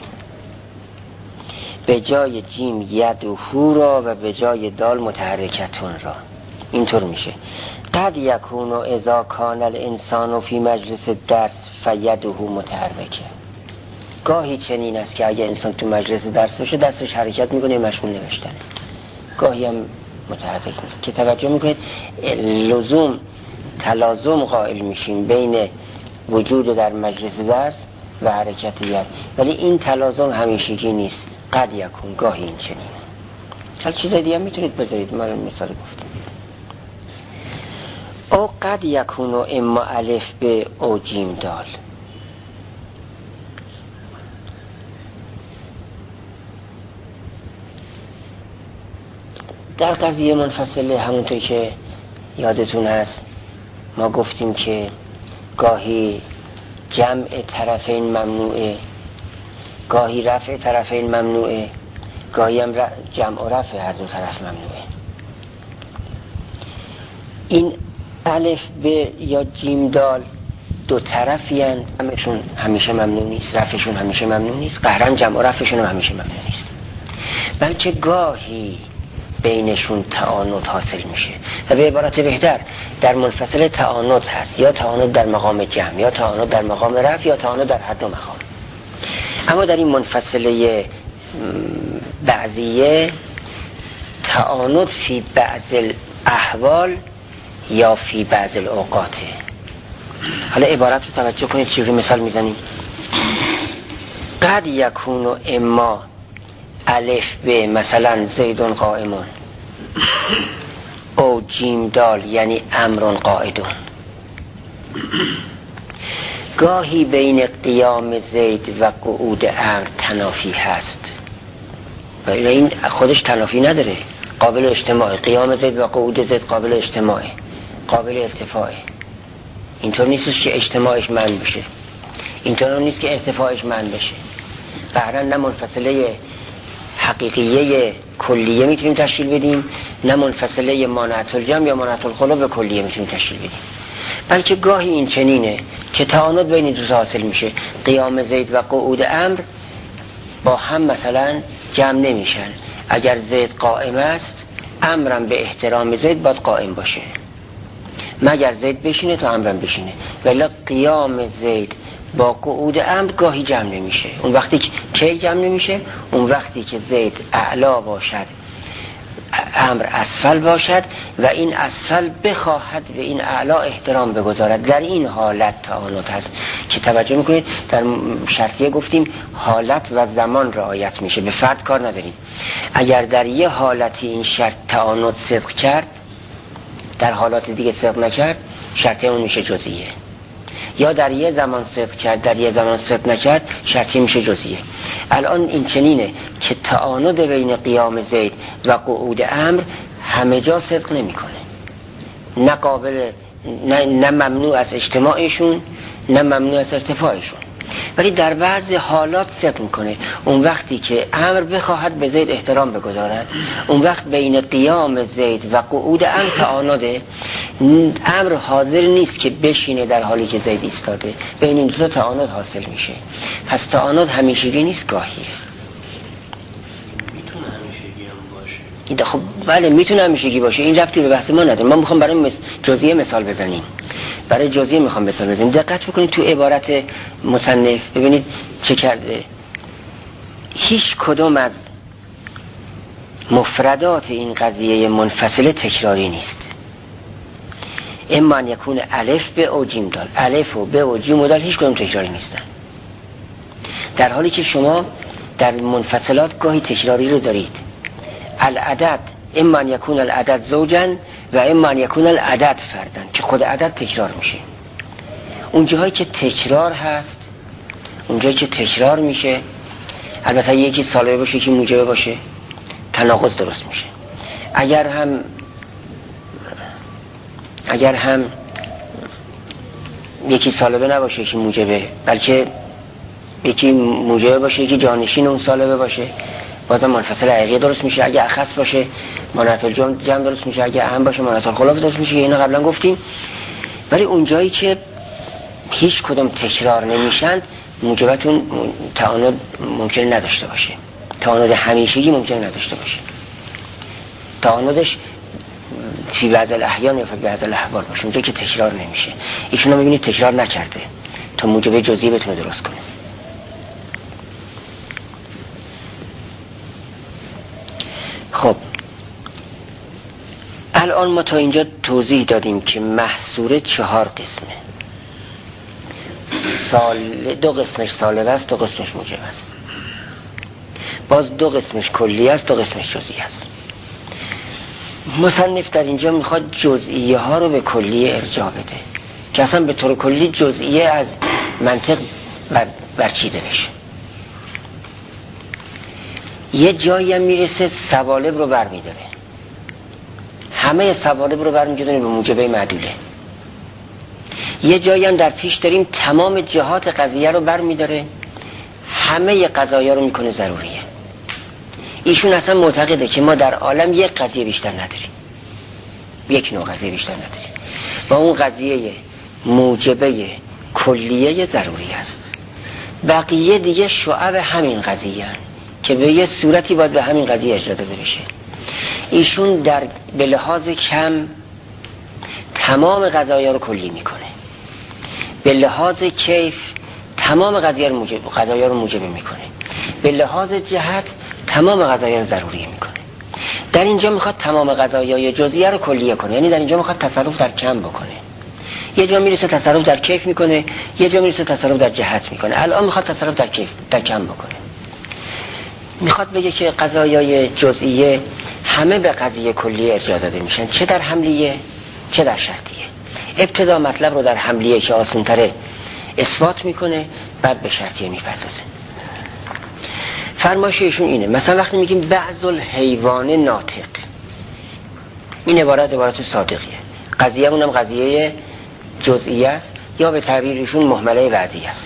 به جای جیم ید و هو را و به جای دال متحرکتون را. اینطور میشه قد یکون و اذا کان الانسان فی مجلس درس فیده متحرکه. گاهی چنین است که اگه انسان تو مجلس درس باشه دستش حرکت میکنه مشغول نوشتنه، گاهی هم متحرک نیست. که توجه میکنید لزوم تلازم قائل میشیم بین وجود در مجلس درس و حرکت ید، ولی این تلازم همیشگی نیست. قد یکون گاهی این چنینه. هر چیزای دیگه میتونید بذارید، من مثال گفتم. او قد یکون و اما الف به او جیم دال. در قضیه منفصله همونطور که یادتون هست ما گفتیم که گاهی جمع طرفین ممنوعه، گاهی رفع طرفین ممنوعه، گاهی هم جمع و رفع هر دو طرف ممنوعه. این الف به یا جیم دال دو طرفی هستند، همشون همیشه ممنوع نیست، رفعشون همیشه ممنوع نیست، قهرن جمع و رفعشون هم همیشه ممنوع نیست، بلکه گاهی بینشون تعانت حاصل میشه. و به عبارت بهتر در منفصل تعانت هست، یا تعانت در مقام جمع، یا تعانت در مقام رفع، یا تعانت در هر دو مقام. اما در این منفصله بعضیه تعانت فی بعض الاحوال یا فی بعض الاوقاته. حالا عبارت رو توجه کنید چجوری مثال میزنیم. قد یکون اما الف به مثلا زیدون قائمون او جیم دال یعنی امرون قائدون. گاهی بین قیام زید و قعود امر تنافی هست و این خودش تنافی نداره، قابل اجتماع. قیام زید و قعود زید قابل اجتماع، قابل ارتفاعه. اینطور نیستش که اجتماعش من بشه، اینطور نیست که ارتفاعش من بشه. قهرن نه منفصله حقیقیه کلیه میتونیم تشکیل بدیم، نه منفصله مانعت الجمع یا مانعت الخلو کلیه میتونیم تشکیل بدیم، بلکه گاهی این چنینه که تعانت بین دو تا حاصل میشه. قیام زید و قعود امر با هم مثلا جمع نمیشن. اگر زید قائم است امرم به احترام زید باید قائم باشه، مگر زید بشینه تا امرم بشینه. ولی قیام زید با قعود امر گاهی جمع نمیشه. اون وقتی که جمع نمیشه؟ اون وقتی که زید اعلا باشد امر اسفل باشد و این اسفل بخواهد به این اعلا احترام بگذارد. در این حالت تعانت هست که توجه میکنید در شرطیه گفتیم حالت و زمان رعایت میشه، به فرد کار نداریم. اگر در یه حالتی این شرط تعانت صدق کرد، در حالات دیگه صدق نکرد، شرطیه اون میشه جزئیه. یا در یه زمان صدق کرد در یه زمان صدق نکرد، شرطی میشه جزئیه. الان این چنینه که تعانت بین قیام زید و قعود امر همه جا صدق نمیکنه، نه قابل نه, نه ممنوع از اجتماعشون نه ممنوع از ارتفاعشون، ولی در بعض حالات صدق میکنه. اون وقتی که امر بخواهد به زید احترام بگذارد، اون وقت بین قیام زید و قعود امر تعانده. امر حاضر نیست که بشینه در حالی که زید ایستاده، بین این دو تا تعانت حاصل میشه. پس تعانت همیشگی نیست، گاهیه. میتونه همیشگی هم باشه. خب بله میتونه همیشگی باشه، این ربطی به بحث ما نداره. ما میخوام برای مس... جزئیه مثال بزنیم، برای جزئیه میخوام مثال بزنیم. دقت بکنید تو عبارت مصنف ببینید چه کرده. هیچ کدوم از مفردات این قضیه منفصله تکراری نیست. اما ان یکون الف به او جیم دال، الف و به و جیم و دال هیچ کدوم تکراری نیستن، در حالی که شما در منفصلات گاهی تکراری رو دارید. العدد اما ان یکون العدد زوجن و اما ان یکون العدد فردن، که خود عدد تکرار میشه. اون جاهایی که تکرار هست، اون جایی که تکرار میشه، البته یکی سالبه باشه یکی موجبه باشه، تناقض درست میشه. اگر هم اگر هم یکی سالبه نباشه یکی موجبه، بلکه یکی موجبه باشه یکی جانشین اون سالبه باشه، بازم منفصل حقیقی درست میشه. اگه اخص باشه مانعت الجمع درست میشه، اگه اهم باشه مانعت الخلاف درست میشه، اینا قبلا گفتیم. ولی اون جایی که هیچ کدوم تکرار نمیشن موجبت اون تعاند ممکن نداشته باشه، تعاند همیشگی ممکن نداشته باشه. تعاندش فی بعض الاحیان یا فی بعض الاحوال باشه، اونجایی که تکرار نمیشه. ایشون رو میبینید تکرار نکرده تا موجب جزئی بتونه درست کنه. خب الان ما تا اینجا توضیح دادیم که محصوره چهار قسمه. سال دو قسمش سالب است، دو قسمش موجب است. باز دو قسمش کلی است، دو قسمش جزئی است. مصنف در اینجا میخواد جزئیه ها رو به کلیه ارجاع بده که اصلا به طور کلی جزئیه از منطق بر برچیده بشه. یه جایی هم میرسه سوالب رو برمیداره، همه سوالب رو برمیگردونه به موجبه معدوله. یه جایی هم در پیش داریم تمام جهات قضیه رو برمیداره، همه قضایا رو میکنه ضروریه. ایشون اصلا معتقده که ما در عالم یک قضیه بیشتر نداریم، یک نوع قضیه بیشتر نداریم و اون قضیه موجبه کلیه ضروری است. بقیه دیگه شعب همین قضیه هست که به یه صورتی باید به همین قضیه اجرا داده بشه. ایشون در به لحاظ کم تمام قضایا رو کلی میکنه، به لحاظ کیف تمام قضایا رو موجب قضایا رو موجب میکنه، به لحاظ جهت تمام قضایا رو ضروری میکنه. در اینجا میخواد تمام قضایای جزئیه رو کلیه کنه، یعنی در اینجا میخواد تصرف در کم بکنه. یه جا میرسه تصرف در کیف میکنه، یه جا میرسه تصرف در جهت میکنه. الان میخواد تصرف در کیف در کم بکنه. میخواد بگه که قضایای جزئیه همه به قضیه کلیه ارجاع داده میشن، چه در حملیه چه در شرطیه. ابتدا مطلب رو در حملیه که آسان‌تره اثبات میکنه، بعد به شرطیه میپردازه. فرمایش ایشون اینه، مثلا وقتی میگیم بعض الحیوان ناطق، این عبارت عبارت صادقیه. قضیه اونم قضیه جزئیه است یا به تعبیر ایشون مهمله وضعی است.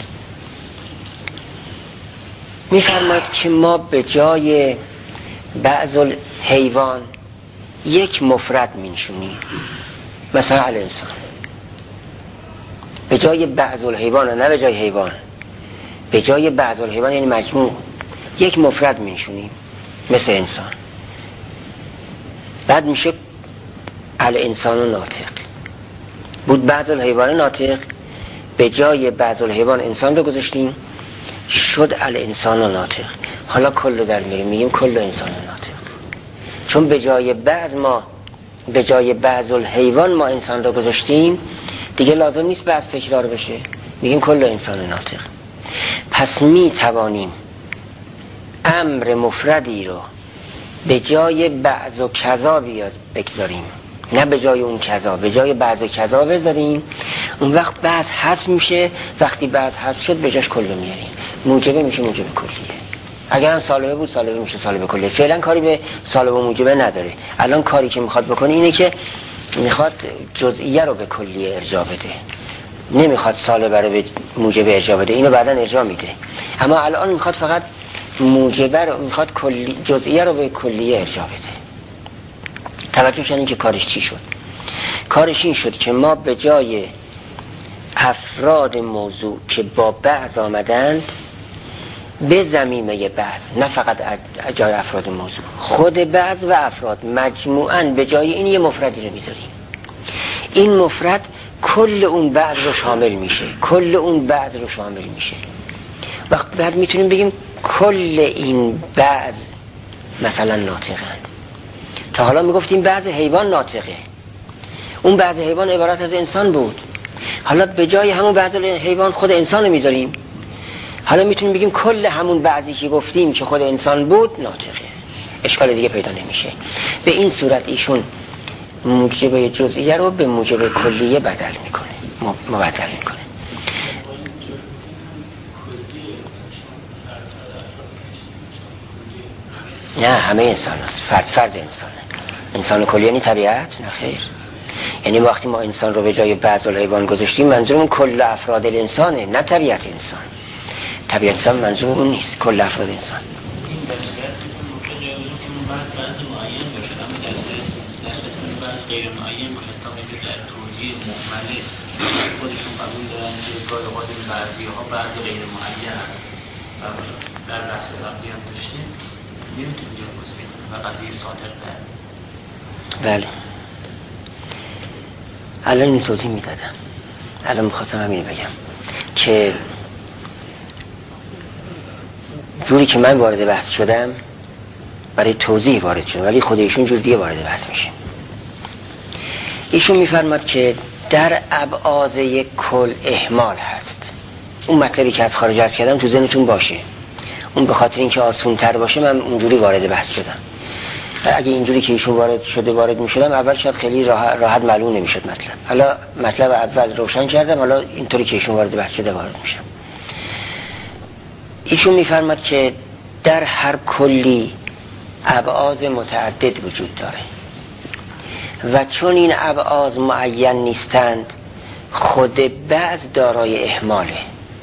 میفرماید که ما به جای بعض الحیوان یک مفرد مینشونیم، مثلا الانسان. به جای بعض الحیوان، نه به جای حیوان، به جای بعض الحیوان یعنی مجموع یک مفرد مینشونیم مثل انسان. بعد میشه الانسان ناطق. بود بعض الحیوان ناطق، به جای بعض الحیوان انسان رو گذاشتیم، شد الانسان ناطق. حالا کل در میریم میگیم کل انسان ناطق، چون به جای بعض ما به جای بعض الحیوان ما انسان رو گذاشتیم، دیگه لازم نیست بعض تکرار بشه، میگیم کل انسان ناطق. پس می توانیم امر مفردی رو به جای بعض و کذا بیاد بگذاریم، نه به جای اون کذا، به جای بعض و کذا بذاریم. اون وقت بعض حذف میشه، وقتی بعض حذف شد به جاش کل میاریم، موجبه میشه موجب کلیه. اگر هم سالبه بود سالبه میشه سالبه کلیه. فعلا کاری به سالبه و موجبه نداره. الان کاری که میخواد بکنه اینه که میخواد جزئیه رو به کلیه ارجاع بده، نمیخواد سالبه رو به موجبه ارجاع بده، اینو بعداً ارجاع میده. اما الان میخواد فقط موجبه رو، میخواد کلی جزئیه رو به کلیه ارجاع بده. توجه کنید که کارش چی شد. کارش این شد که ما به جای افراد موضوع که با بعض آمدند به ضمیمه بعض، نه فقط جای افراد موضوع، خود بعض و افراد مجموعاً به جای این یه مفردی رو میذاریم. این مفرد کل اون بعض رو شامل میشه، کل اون بعض رو شامل میشه. وقت بعد میتونیم بگیم کل این بعض مثلا ناطقند. تا حالا میگفتیم بعض حیوان ناطقه، اون بعض حیوان عبارت از انسان بود، حالا به جای همون بعض حیوان خود انسان رو میذاریم. حالا میتونیم بگیم کل همون بعضی که گفتیم که خود انسان بود ناطقه، اشکال دیگه پیدا نمیشه. به این صورت ایشون موجب جزئیه رو به موجب کلیه بدل میکنه، مبدل میکنه. نه همه انسان هست، فرد فرد انسانه. انسان کلی یعنی طبیعت؟ نه خیر. یعنی وقتی ما انسان رو به جای بعض الحیوان گذاشتیم منظورمون کل افراد انسانه، نه طبیعت انسان. طبیعت انسان منظور اون نیست، کل افراد انسان. بعض بعض معین باشه اما در در خطور بعض غیر معین باشه تا اینکه در توجیه محمله خودشون قبول دارن که گاه اوقات بعضی ها بعضی غیر معین و در بحث وقتی هم داشتیم نمیتونیم جایگزین کنیم و قضیه صادق در بله الان این توضیح میدادم. الان میخواستم همین بگم که جوری که من وارد بحث شدم برای توضیح وارد شدم، ولی خود ایشون جور دیگه وارد بحث میشه. ایشون میفرماد که در ابعاض یک کل اهمال هست. اون مطلبی که از خارج عرض کردم تو ذهنتون باشه، اون به خاطر اینکه آسون تر باشه من اونجوری وارد بحث شدم. اگه اینجوری که ایشون وارد شده وارد میشدم اول شاید خیلی راحت, راحت معلوم نمیشد مطلب. حالا مطلب اول روشن کردم، حالا اینطوری که ایشون وارد بحث شده وارد میشم. ایشون میفرماد که در هر کلی ابعاض متعدد وجود داره و چون این ابعاض معین نیستند خود بعض دارای اهماله.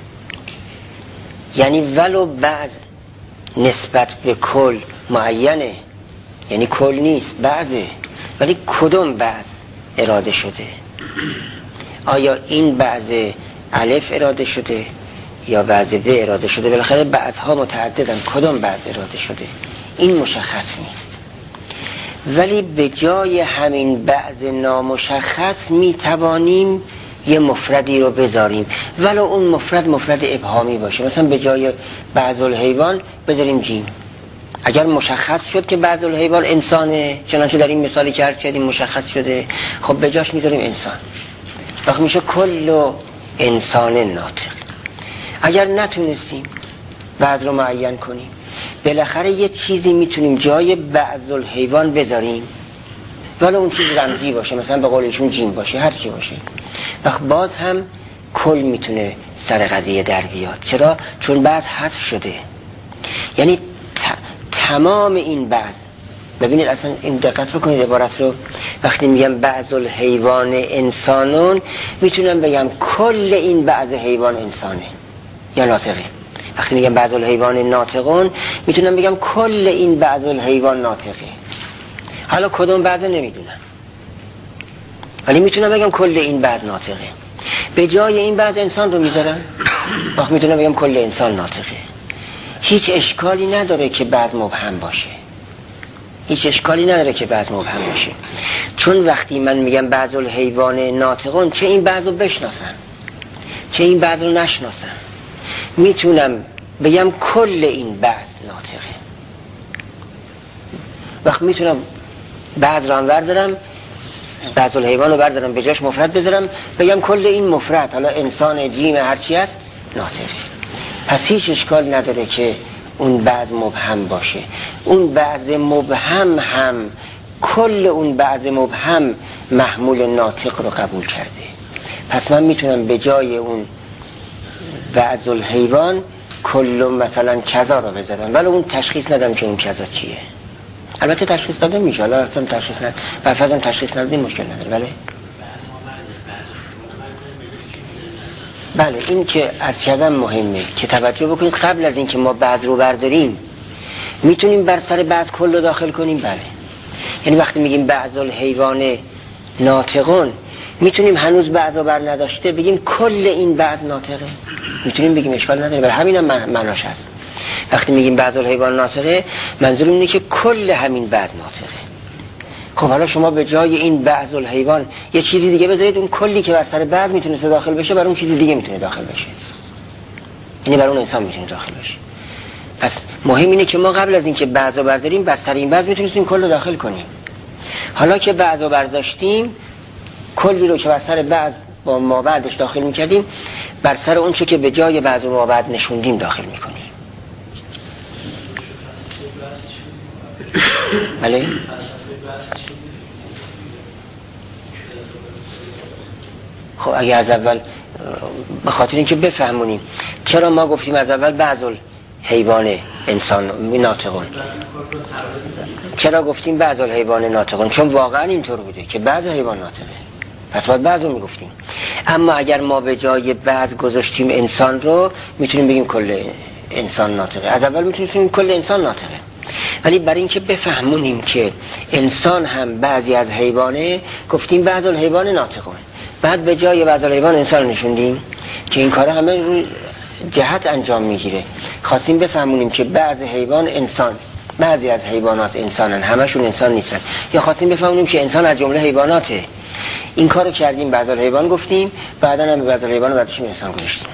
یعنی ولو بعض نسبت به کل معینه، یعنی کل نیست بعضه، ولی کدوم بعض اراده شده؟ آیا این بعض الف اراده شده یا بعض ب اراده شده؟ بالاخره بعضها متعددن، کدوم بعض اراده شده این مشخص نیست. ولی به جای همین بعض نامشخص می توانیم یه مفردی رو بذاریم، ولو اون مفرد مفرد ابهامی باشه. مثلا به جای بعض الحیوان بذاریم جیم. اگر مشخص شد که بعض الحیوان انسانه، چنانچه در این مثالی که عرض کردیم مشخص شده، خب به جاش میذاریم انسان، وقت میشه کل انسان ناطق. اگر نتونستیم بعض رو معین کنیم، بالاخره یه چیزی میتونیم جای بعض الحیوان بذاریم، ولی اون چیز رمزی باشه، مثلا به قولشون جیم باشه، هر چی باشه، وقت باز هم کل میتونه سر قضیه در بیاد. چرا؟ چون بعض حذف شده. یعنی تمام این بعض، ببینید اصلا این دقت بکنید عبارت رو، وقتی میگم بعض الحیوان انسانون میتونم بگم کل این بعض حیوان انسانه یا ناطقه. وقتی میگم بعض الحیوان ناطقون میتونم بگم کل این بعض الحیوان ناطقه. حالا کدوم بعض نمیدونم، ولی میتونم بگم کل این بعض ناطقه. به جای این بعض انسان رو میذارم، وقت میتونم بگم کل انسان ناطقه. هیچ اشکالی نداره که بعض مبهم باشه، هیچ اشکالی نداره که بعض مبهم باشه، چون وقتی من میگم بعض الحیوان ناطقون، چه این بعض رو بشناسم چه این بعض رو نشناسم، میتونم بگم کل این بعض ناطقه. وقت میتونم بعض رو هم بردارم، بعض الحیوان رو بردارم به جاش مفرد بذارم، بگم کل این مفرد، حالا انسان جیم هرچی هست، ناطقه. پس هیچ اشکال نداره که اون بعض مبهم باشه. اون بعض مبهم هم کل اون بعض مبهم محمول ناطق رو قبول کرده. پس من میتونم به جای اون بعض الحیوان کل مثلا کذا رو بذارم، ولی اون تشخیص ندم که اون کذا چیه. البته تشخیص داده میشه، حالا اصلا تشخیص ندم، فرضاً تشخیص ندیم مشکل نداره. بله بله این که از کردم مهمه که توجه بکنید. قبل از این که ما بعض رو برداریم میتونیم بر سر بعض کل رو داخل کنیم. بله یعنی وقتی میگیم بعض الحیوان ناطقون، میتونیم هنوز بعض رو بر نداشته بگیم کل این بعض ناطقه، میتونیم بگیم، اشکال نداره. برای همین هم معناش هست. وقتی میگیم بعض الحیوان ناطقه منظور اینه که کل همین بعض ناطقه. خب حالا شما به جای این بعض الحیوان یه چیزی دیگه بذارید، اون کلی که بر سر بعض میتونه داخل بشه بر اون چیزی دیگه میتونه داخل بشه، یعنی بر اون انسان میتونه داخل بشه. پس مهم اینه که ما قبل از اینکه بعض رو برداریم بر سر این بعض میتونیم کل رو داخل کنیم. حالا که بعض رو برداشتیم، کلی رو که بر سر بعض با ما بعدش داخل میکردیم، بر سر اون چه که به جای بعض و ما بعد نشوندیم داخل میکنیم. بله خب اگه از اول به خاطر اینکه بفهمونیم چرا ما گفتیم از اول بعض الحیوان انسان ناطقون، چرا گفتیم بعض الحیوان ناطقون؟ چون واقعا اینطور بوده که بعض حیوان ناطقه، پس باید بعض رو میگفتیم. اما اگر ما به جای بعض گذاشتیم انسان رو، میتونیم بگیم کل انسان ناطقه. از اول میتونیم بگیم کل انسان ناطقه، ولی برای اینکه بفهمونیم که انسان هم بعضی از حیوانه، گفتیم بعض الحیوان ناطقه، بعد به جای بعض الحیوان انسان نشوندیم که این کار همه روی جهت انجام میگیره. خواستیم بفهمونیم که بعض حیوان انسان، بعضی از حیوانات انسانن، همشون انسان نیستن. یا خواستیم بفهمونیم که انسان از جمله حیواناته. این کارو کردیم، بعض الحیوان گفتیم، بعدا هم بعض الحیوان بعدش انسان گذاشتیم.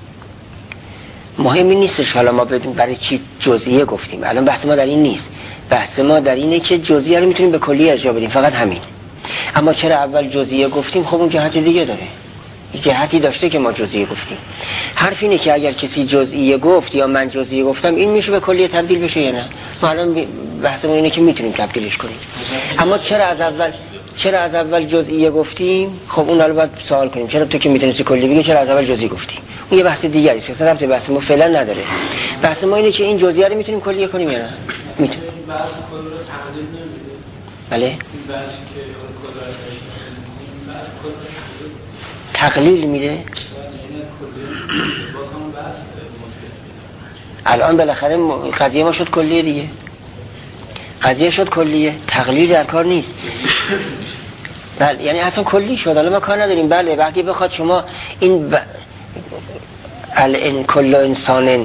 مهمی نیستش حالا ما بدون برای چی جزئیه گفتیم. الان بحث ما در این نیست. بحث ما در اینه که جزئیه رو میتونیم به کلیه ارجاع بدیم، فقط همین. اما چرا اول جزئیه گفتیم؟ خب اون جهت دیگه داره. یه جهتی داشته که ما جزئیه گفتیم. حرف اینه که اگر کسی جزئیه گفت یا من جزئیه گفتم، این میشه به کلیه تبدیل بشه یا نه؟ ما الان بحثمون اینه که میتونیم تبدیلش کنیم. اما چرا از اول چرا از اول جزئیه گفتیم؟ خب اون رو باید سوال کنیم. چرا تو که میتونستی کلی بگی چرا از اول جزئی گفتی؟ اون یه بحث دیگری است که ربط بحث ما فعلا نداره. بحث ما اینه که این جزئیه رو میتونیم کلیه کنیم یا نه؟ میتونیم. بحث کل رو تقلیل نمیده. بله؟ این بحث که کل رو تقلیل میده؟ الان بالاخره قضیه ما شد کلیه دیگه. قضیه شد کلیه، تقلیل در کار نیست. بله، یعنی اصلا کلی شد، الان ما کار نداریم. بله، وقتی بخواد شما این ب... الان کل انسان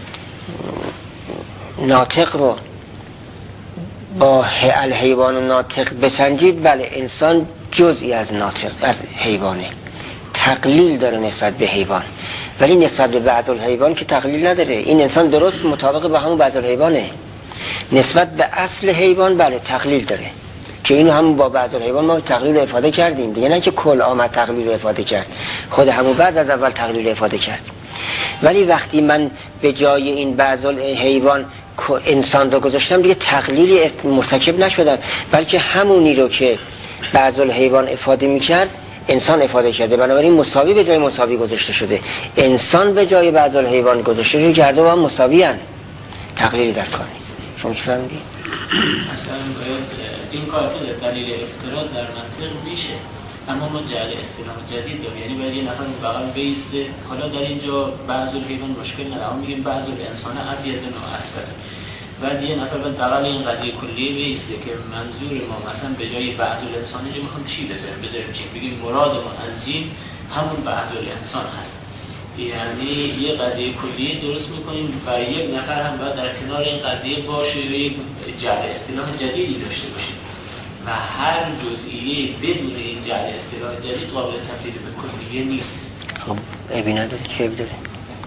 ناطق رو با الحیوان ناطق بسنجید، بله انسان جزئی از ناطق از حیوانه، تقلیل داره نسبت به حیوان، ولی نسبت به بعض الحیوان که تقلیل نداره. این انسان درست مطابق با همون بعض الحیوانه. نسبت به اصل حیوان بله تقلیل داره، که اینو هم با بعض الحیوان ما تقلیل رو افاده کردیم دیگه، نه که کل آمد تقلیل رو افاده کرد، خود همون بعض از اول تقلیل رو افاده کرد. ولی وقتی من به جای این بعض الحیوان انسان رو گذاشتم، دیگه تقلیلی مرتکب نشدم، بلکه همونی رو که بعض الحیوان افاده میکرد انسان افاده کرده. بنابراین مساوی به جای مساوی گذاشته شده. انسان به جای بعض الحیوان گذاشته کرده و هم مساوی هن. تقلیلی در کار نیست. شما چی فهمیدید؟ مثلا این کار که دلیل افتراض در منطق میشه، اما ما جعل اصطلاح جدید داریم، یعنی باید یه نفر بغل بیسته. حالا در اینجا بعض الحیوان مشکل نداره، ما میگیم بعض الانسان ابیض و اسود. بعد یه نفر باید بغل این قضیه کلیه بیسته که منظور ما مثلا به جای بعض الانسان اینجا میخوام چی بذاریم؟ بذاریم چی؟ بگیم مراد ما از جین همون بعض الانسان هست. یعنی یه قضیه کلیه درست میکنیم و یک نفر هم باید در کنار این قضیه باشه و یک جعل اصطلاح جدیدی داشته باشه و هر جزئیه بدون این جعل اصطلاح جدید قابل تبدیل به کلیه نیست. خب عیبی نداره که عیب داره.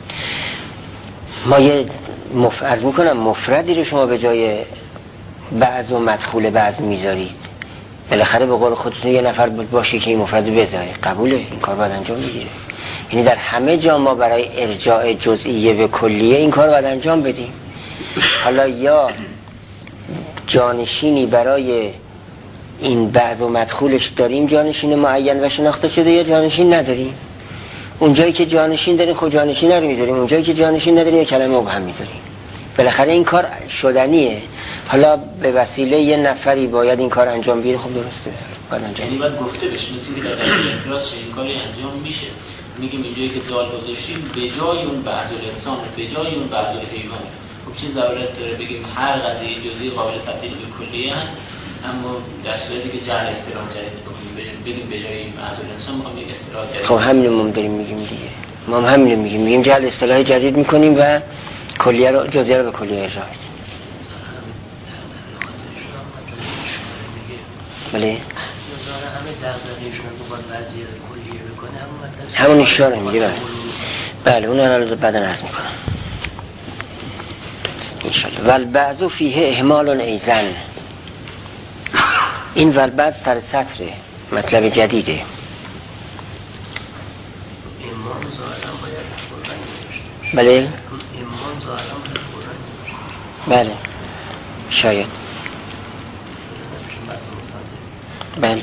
ما یه مف... عرض میکنم مفردی رو شما به جای بعض و مدخول بعض میذارید، بالاخره به قول خودتون یه نفر باشه که این مفرد بذاره، قبوله، این کار باید انجام بگیره. یعنی در همه جا ما برای ارجاع جزئیه به کلیه این کار باید انجام بدیم. حالا یا جانشینی برای این بعض و مدخولش داریم، جانشین معین و شناخته شده، یا جانشین نداریم. اونجایی که جانشین داریم خب جانشین رو میذاریم، اونجایی که جانشین نداریم یه کلمه مبهم میذاریم. بالاخره این کار شدنیه. حالا به وسیله یه نفری باید این کار انجام بگیره، خب درسته باید انجام. یعنی باید گفته بشه، مثل اینکه در قضیه اعتراض این کاری انجام میشه. میگیم اینجایی که دال گذاشتیم به جای اون بعض الانسان، به جای اون بعض الحیوان. خب چه ضرورت داره بگیم هر قضیه جزئی قابل تبدیل به کلیه است، اما در صورتی که جعل اصطلاح جدید بکنیم بگیم به جای این بعض الانسان میخوام یک اصطلاح جدید. خب همین ما داریم میگیم دیگه. ما هم همین میگیم، میگیم جعل اصطلاح جدید میکنیم و کلیه رو جزئی رو به کلیه ارجاع میدیم. بله. همه دغدغه‌شون رو باید وضعیت کلیه بکنه، همون اشاره میگه. بله بله اون رو بعدا عرض میکنم انشالله. والبعض فیه اهمال ایزن، این والبعض سر سطر مطلب جدیده. بله بله شاید بله.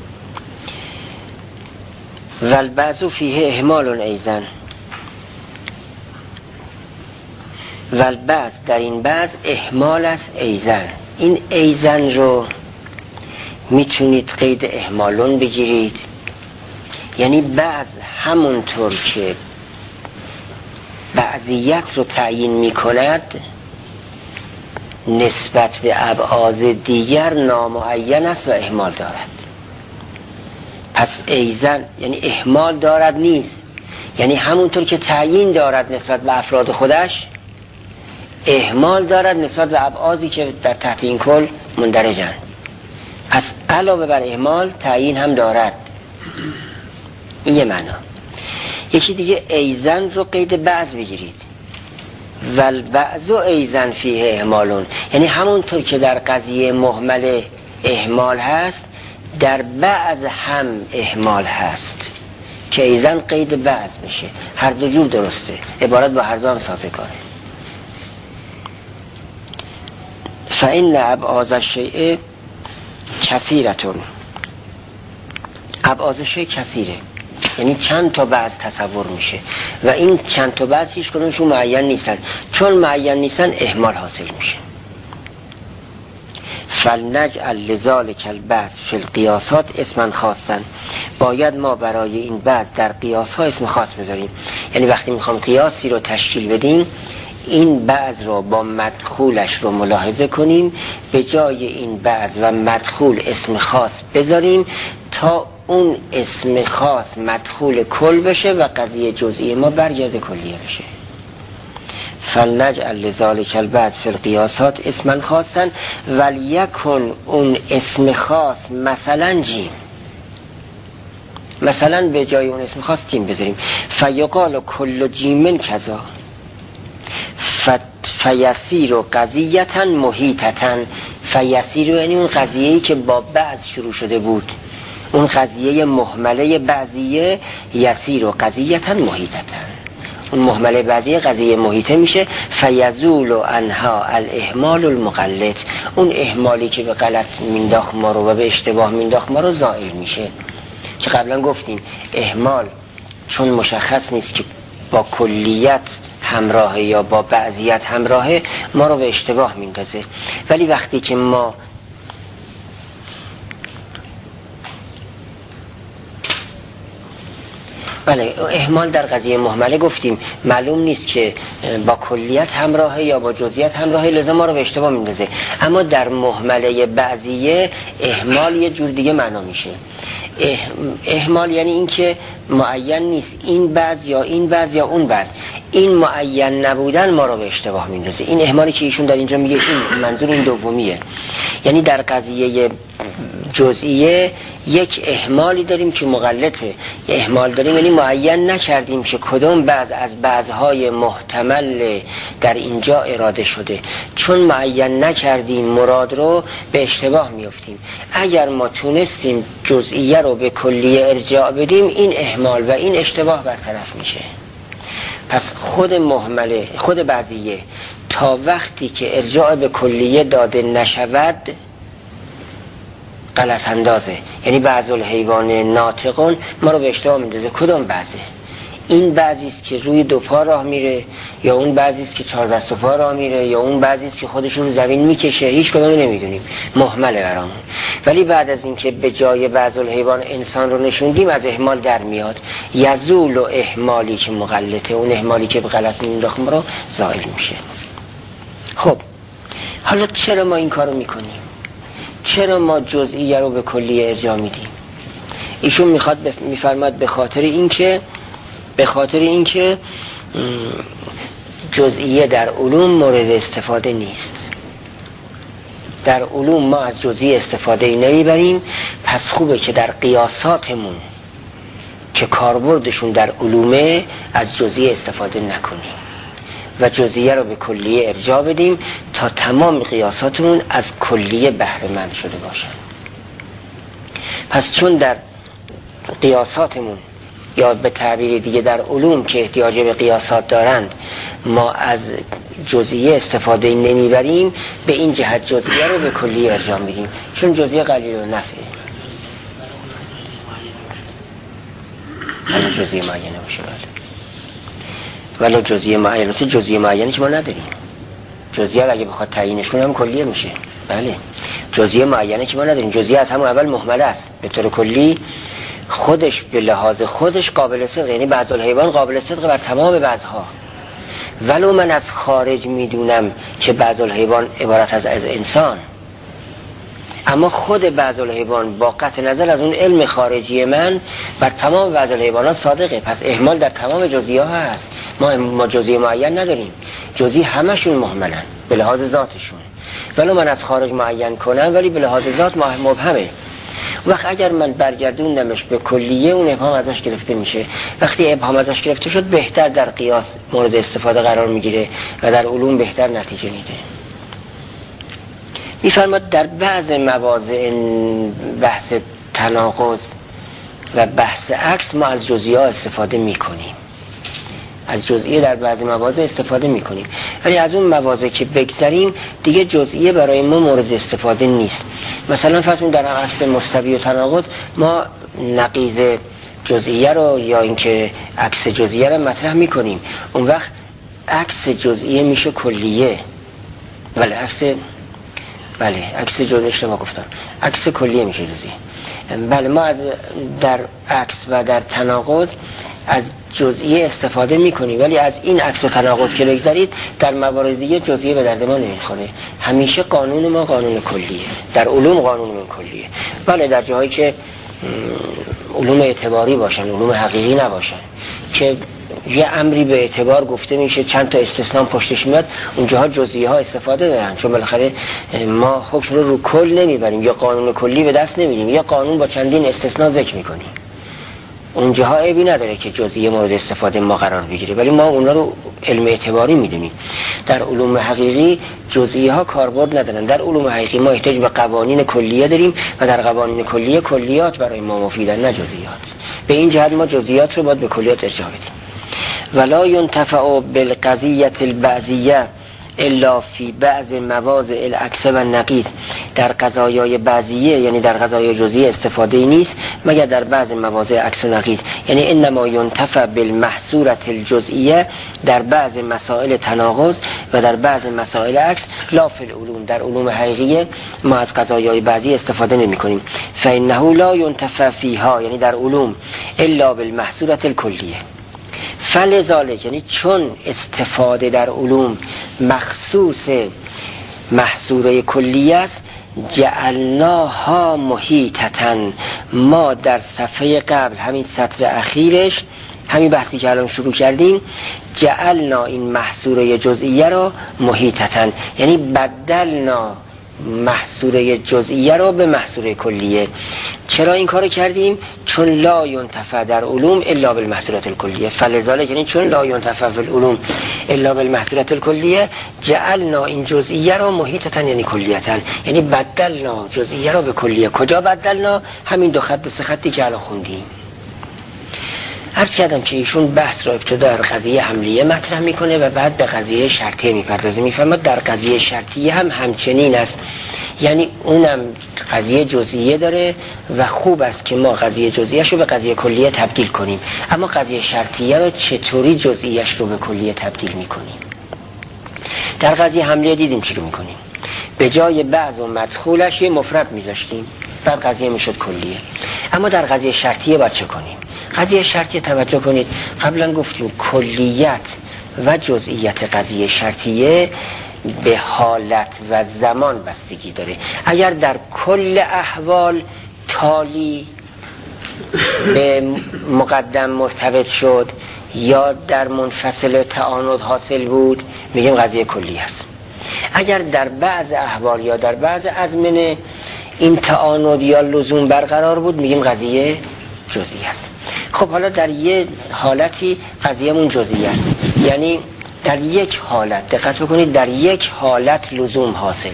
والبعض فیه اهمال ایزن، والبعض در این بعض اهمال است ایزن. این ایزن رو میتونید قید اهمالون بگیرید، یعنی بعض همونطور که بعضیت رو تعیین میکند نسبت به ابعاض دیگر نامعین است و اهمال دارد. پس ایزن یعنی اهمال دارد نیست، یعنی همونطور که تعیین دارد نسبت به افراد خودش، اهمال دارد نسبت به ابعاضی که در تحت این کل مندرجند. پس علاوه بر اهمال تعیین هم دارد. این یه معنا. یکی دیگه ایزن رو قید بعض بگیرید، والبعض ایزن فیه اهمالون، یعنی همونطور که در قضیه مهمل اهمال هست در بعض هم اهمال هست که ایزن قید بعض میشه. هر دو جور درسته، عبارت با هر دو هم سازگاره. فإن ابعاض الشیء کثیرتون، ابعاض شیء کثیره، یعنی چند تا بعض تصور میشه و این چند تا بعض هیچ کدومشون معین نیستن. چون معین نیستن اهمال حاصل میشه. فلنجعل لذالک البعض فی القیاسات اسما خاصا، باید ما برای این بعض در قیاس ها اسم خاص بذاریم. یعنی وقتی میخوام قیاسی رو تشکیل بدیم این بعض رو با مدخولش رو ملاحظه کنیم، به جای این بعض و مدخول اسم خاص بذاریم تا اون اسم خاص مدخول کل بشه و قضیه جزئی ما برگرده کلیه بشه. فلنجعل لذالک البعض فی القیاسات اسما خاصا ولیکن اون اسم خاص مثلا جیم، مثلا به جای اون اسم خاص جیم بذاریم. فیقال کل جیمن کذا فیسیر و قضیتا محیطتا. فیسیر یعنی اون قضیه‌ای که با بعض شروع شده بود، اون قضیه محمله بعضیه، یسیر و قضیتا محیطتا، اون محمله بعضیه قضیه محیطه میشه. فیزول و انها الاهمال المقلد، اون اهمالی که به غلط مینداخت ما رو و به اشتباه مینداخت ما رو زائل میشه. که قبلا گفتیم اهمال چون مشخص نیست که با کلیت همراهه یا با بعضیت همراهه ما رو به اشتباه میندازه، ولی وقتی که ما بله اهمال در قضیه مهمله گفتیم معلوم نیست که با کلیت همراهه یا با جزئیات همراهه، لذا ما رو به اشتباه میندازه. اما در مهمله بعضیه اهمال یه جور دیگه معنا میشه. اهمال یعنی این که معین نیست این بعض یا این بعض یا اون بعض، این معین نبودن ما رو به اشتباه میندازه. این اهمالی که ایشون در اینجا میگه این منظور این دومیه، یعنی در قضیه جزئیه یک اهمالی داریم که مغلطه. اهمال داریم یعنی معین نکردیم که کدوم بعض از بعضهای محتمل در اینجا اراده شده. چون معین نکردیم مراد رو به اشتباه میافتیم. اگر ما تونستیم جزئیه رو به کلیه ارجاع بدیم این اهمال و این اشتباه برطرف میشه. پس خود محمله خود بعضیه تا وقتی که ارجاع به کلیه داده نشود غلط اندازه، یعنی بعض الحیوان ناطقون ما رو به اشتباه میندازه. کدوم بعضه؟ این بعضی است که روی دو پا راه میره، یا اون بعضی است که چهار دست و پا راه میره، یا اون بعضی است که خودشون زمین میکشه. هیچ کدوم نمیدونیم، مهمله برامون. ولی بعد از اینکه به جای بعض الحیوان انسان رو نشوندیم از اهمال در میاد. یزول و اهمالی که مغلطه، اون اهمالی که به غلط مینداخت ما رو زائل میشه. خب حالا چرا ما این کارو میکنیم؟ چرا ما جزئیه رو به کلیه ارجاع میدیم؟ ایشون میخواد بف... میفرماد به خاطر اینکه به خاطر اینکه جزئیه در علوم مورد استفاده نیست. در علوم ما از جزئیه استفاده ای نمیبریم، پس خوبه که در قیاساتمون که کاربردشون در علومه از جزئیه استفاده نکنیم و جزئیه رو به کلیه ارجاع بدیم تا تمام قیاساتمون از کلیه بهره مند شده باشن. پس چون در قیاساتمون یا به تعبیر دیگه در علوم که احتیاج به قیاسات دارند ما از جزئیه استفاده نمیبریم، به این جهت جزئیه رو به کلیه ارجاع میدیم، چون جزئیه قلیل النفعه. ولی جزئیه معینه باشه، ولی جزئیه معینه جزئیه معینه که ما نداریم. جزئیه اگه بخواد تعیینش کنه هم کلیه میشه. بله جزئیه معینه که ما نداریم. جزئیه از همون اول مهمله است. به طور کلی خودش به لحاظ خودش قابل صدق، یعنی بعض الحیوان قابل صدق بر تمام بعضها، ولو من از خارج میدونم که بعض الحیوان عبارت از از انسان، اما خود بعض الحیوان با قطع نظر از اون علم خارجی من بر تمام بعض الحیوانات صادقه، پس اهمال در تمام جزئیات هست. ما ما جزئی معین نداریم، جزئی همشون مهملن به لحاظ ذاتشون، ولو من از خارج معین کنم ولی به لحاظ ذات مبهمه. وقت اگر من برگردوندمش به کلیه اون ابهام ازش گرفته میشه. وقتی ابهام ازش گرفته شد بهتر در قیاس مورد استفاده قرار میگیره و در علوم بهتر نتیجه میده. میفرماد در بعض مواضع بحث تناقض و بحث عکس ما از جزئیه استفاده میکنیم، از جزئیه در بعض مواضع استفاده میکنیم، ولی از اون مواضع که بگذریم دیگه جزئیه برای ما مورد استفاده نیست. مثلا فرض کنید در عکس مستوی و تناقض ما نقیض جزئیه رو یا اینکه عکس جزئیه رو مطرح میکنیم، اون وقت عکس جزئیه میشه کلیه، ولی عکس بله عکس جزئیه اشتباه گفتم، عکس کلیه میشه جزئیه. بله ما از در عکس و در تناقض از جزئیه استفاده میکنیم، ولی از این عکس و تناقض که بگذارید در موارد دیگه جزئیه به درد ما نمیخوره. همیشه قانون ما قانون کلیه، در علوم قانون من کلیه. بله در جاهایی که علوم اعتباری باشن، علوم حقیقی نباشن که یه امری به اعتبار گفته میشه چند تا استثناء پشتش میاد، اونجاها جزئیه ها استفاده دارن، چون بالاخره ما حکم رو رو کل نمیبریم یا قانون کلی به دست نمیدیم، یا قانون با چندین استثناء ذکر میکنیم. اونجاها عیبی نداره که جزئیه مورد استفاده ما قرار بگیره، ولی ما اونا رو علم اعتباری میدونیم. در علوم حقیقی جزئیه ها کاربرد ندارن. در علوم حقیقی ما احتیاج به قوانین کلیه داریم و در قوانین کلیه کلیات برای ما مفیدن نه جزئیات. به این جهت ما جزئیات رو باید به کلیات ارجاع بدیم. ولا ينتفع بالقضیه البعضیه الا فی بعض مواضع العکس و النقیض. در قضایای بعضیه یعنی در قضایای جزئیه استفاده نیست مگر در بعض مواضع عکس و نقیض، یعنی انما ينتفع بالمحصوره الجزئیه در بعض مسائل تناقض و در بعض مسائل عکس، لا فی العلوم. در علوم حقیقیه ما از قضایای بعضی استفاده نمی کنیم. فانه لا ينتفع فیها یعنی در علوم الا بالمحصوره الکلیه. فلذالک یعنی چون استفاده در علوم مخصوص محصوره کلیه است، جعلناها محیطتن، ما در صفحه قبل همین سطر اخیرش همین بحثی که الان شروع کردیم جعلنا این محصوره جزئیه را محیطتن، یعنی بدلنا محصوره جزئیه را به محصوره کلیه. چرا این کارو کردیم؟ چون لا ينتفع در علوم الا بالمحصورات الکلیه. فلذالک یعنی چون لا ينتفع فی العلوم الا بالمحصورات الکلیه جعلنا این جزئیه را محیطتا یعنی کلیتا، یعنی بدلنا جزئیه را به کلیه. کجا بدلنا؟ همین دو خط سه خطی که الان خوندیم. عرض کردم که ایشون بحث را ابتدا در قضیه حملیه مطرح میکنه و بعد به قضیه شرطیه میپردازه. میفهمد در قضیه شرطیه هم همچنین است، یعنی اونم قضیه جزئیه داره و خوب است که ما قضیه جزئیه‌اش رو به قضیه کلیه تبدیل کنیم، اما قضیه شرطیه رو چطوری جزئیه‌اش رو به کلیه تبدیل میکنیم؟ در قضیه حملیه دیدیم چی رو میکنیم، به جای بعض و مدخولش یه مفرد میذاشتیم بعد قضیه میشد کلیه. اما در قضیه شرطیه باید چه کنیم؟ قضیه شرطیه توجه کنید، قبلا گفتیم کلیت و جزئیت قضیه شرطیه به حالت و زمان بستگی داره. اگر در کل احوال تالی به مقدم مرتبط شد یا در منفصل تعاند حاصل بود میگیم قضیه کلی است. اگر در بعض احوال یا در بعض ازمنه این تعاند یا لزوم برقرار بود میگیم قضیه جزئی است. خب حالا در یک حالتی قضیه‌مون جزئی است، یعنی در یک حالت دقت بکنید در یک حالت لزوم حاصله.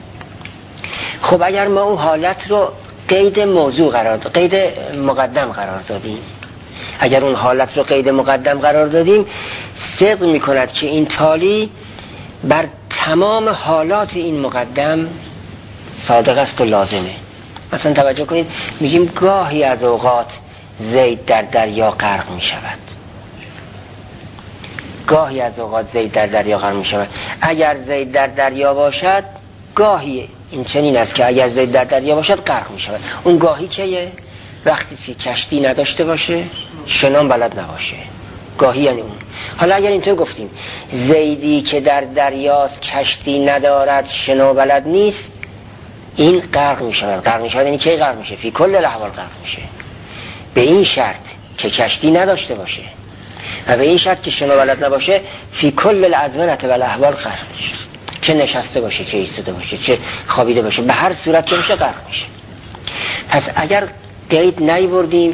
خب اگر ما اون حالت رو قید موضوع قرار داد قید مقدم قرار دادیم اگر اون حالت رو قید مقدم قرار دادیم صدق میکند که این تالی بر تمام حالات این مقدم صادق است و لازمه. مثلا توجه کنید میگیم گاهی از اوقات زید در دریا غرق می شود، گاهی از اوقات زید در دریا غرق می شود. اگر زید در دریا باشد گاهی این چنین است که اگر زید در دریا باشد غرق می شود. اون گاهی چیه؟ وقتی که کشتی نداشته باشه، شنان بلد نباشه، گاهی یعنی اون. حالا اگر اینطور گفتیم زیدی که در دریاست کشتی ندارد شنا بلد نیست، این غرق می شود. غرق می شود یعنی کی غرق میشه؟ فی کل الاحوال غرق میشه، به این شرط که کشتی نداشته باشه و به این شرط که شنا بلد نباشه، فی کل الازمنه و الاحوال غرق میشه، چه نشسته باشه چه ایستاده باشه چه خوابیده باشه، به هر صورت که میشه غرق میشه. پس اگر قید نیوردیم،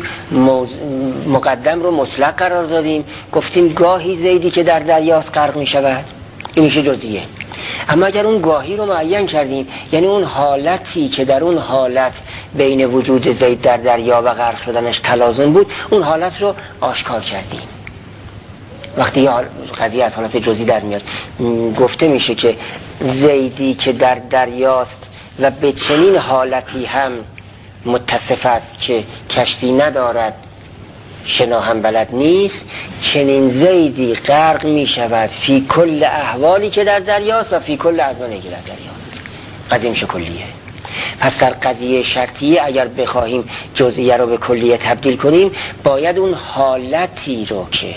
مقدم رو مطلق قرار دادیم، گفتیم گاهی زیدی که در دریاست غرق میشود، این میشه جزئیه. اما اگر اون گاهی رو معین کردیم، یعنی اون حالتی که در اون حالت بین وجود زید در دریا و غرق شدنش تلازم بود، اون حالت رو آشکار کردیم. وقتی قضیه از حالت جزئی در میاد، گفته میشه که زیدی که در دریاست و به چنین حالتی هم متصف است که کشتی ندارد شنا هم بلد نیست، چنین زیدی غرق می شود فی کل احوالی که در دریاست و فی کل ازمانه که در دریاست. قضیه میشه کلیه. پس در قضیه شرطیه اگر بخواهیم جزئیه رو به کلیه تبدیل کنیم، باید اون حالتی رو که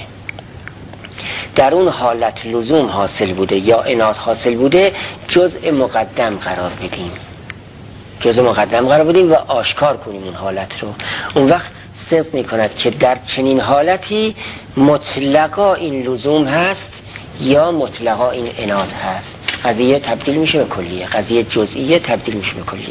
در اون حالت لزوم حاصل بوده یا عناد حاصل بوده جزء مقدم قرار بدیم، جزء مقدم قرار بدیم و آشکار کنیم اون حالت رو. اون وقت صدق می کند که در چنین حالتی مطلقا این لزوم هست یا مطلقا این عناد هست. قضیه تبدیل میشه به کلیه، قضیه جزئیه تبدیل میشه به کلیه.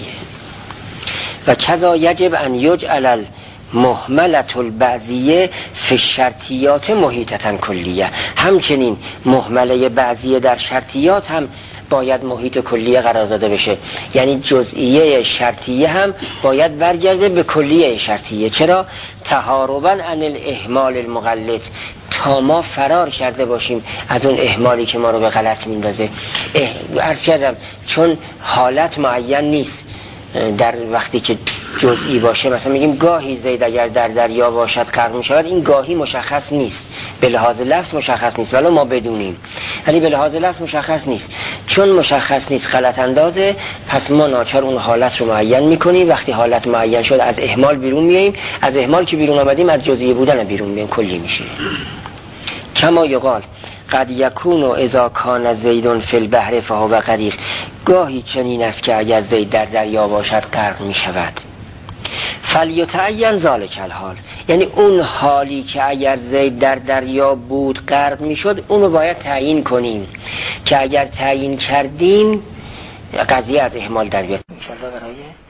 و کذا یجب ان یجعل المهملة البعضیه فی الشرطیات محیطة کلیه. همچنین مهمله بعضیه در شرطیات هم باید محیط کلیه قرار داده بشه، یعنی جزئیه شرطیه هم باید برگرده به کلیه شرطیه. چرا؟ تهاربا عن الاهمال المغلط، تا ما فرار کرده باشیم از اون اهمالی که ما رو به غلط میندازه. عرض کردم چون حالت معین نیست، در وقتی که جزئی باشه مثلا میگیم گاهی زید اگر در دریا باشد غرق میشود، این گاهی مشخص نیست، به لحاظ لفظ مشخص نیست ولی ما بدونیم، ولی به لحاظ لفظ مشخص نیست. چون مشخص نیست غلط اندازه، پس ما ناچار اون حالت رو معین میکنیم. وقتی حالت معین شد از اهمال بیرون میاییم، از اهمال که بیرون آمدیم از جزئی بودن بیرون میایم، کلی میشه. کما یقال قد یکون اذا کان زید فی البحر فهو غریق، گاهی چنین است که اگر زید در دریا باشد غرق می شود. فلیتعین ذلک الحال، یعنی اون حالی که اگر زید در دریا بود غرق می شد اونو باید تعیین کنیم که اگر تعیین کردیم قضیه از احمال در بیاد. ان شاء الله برای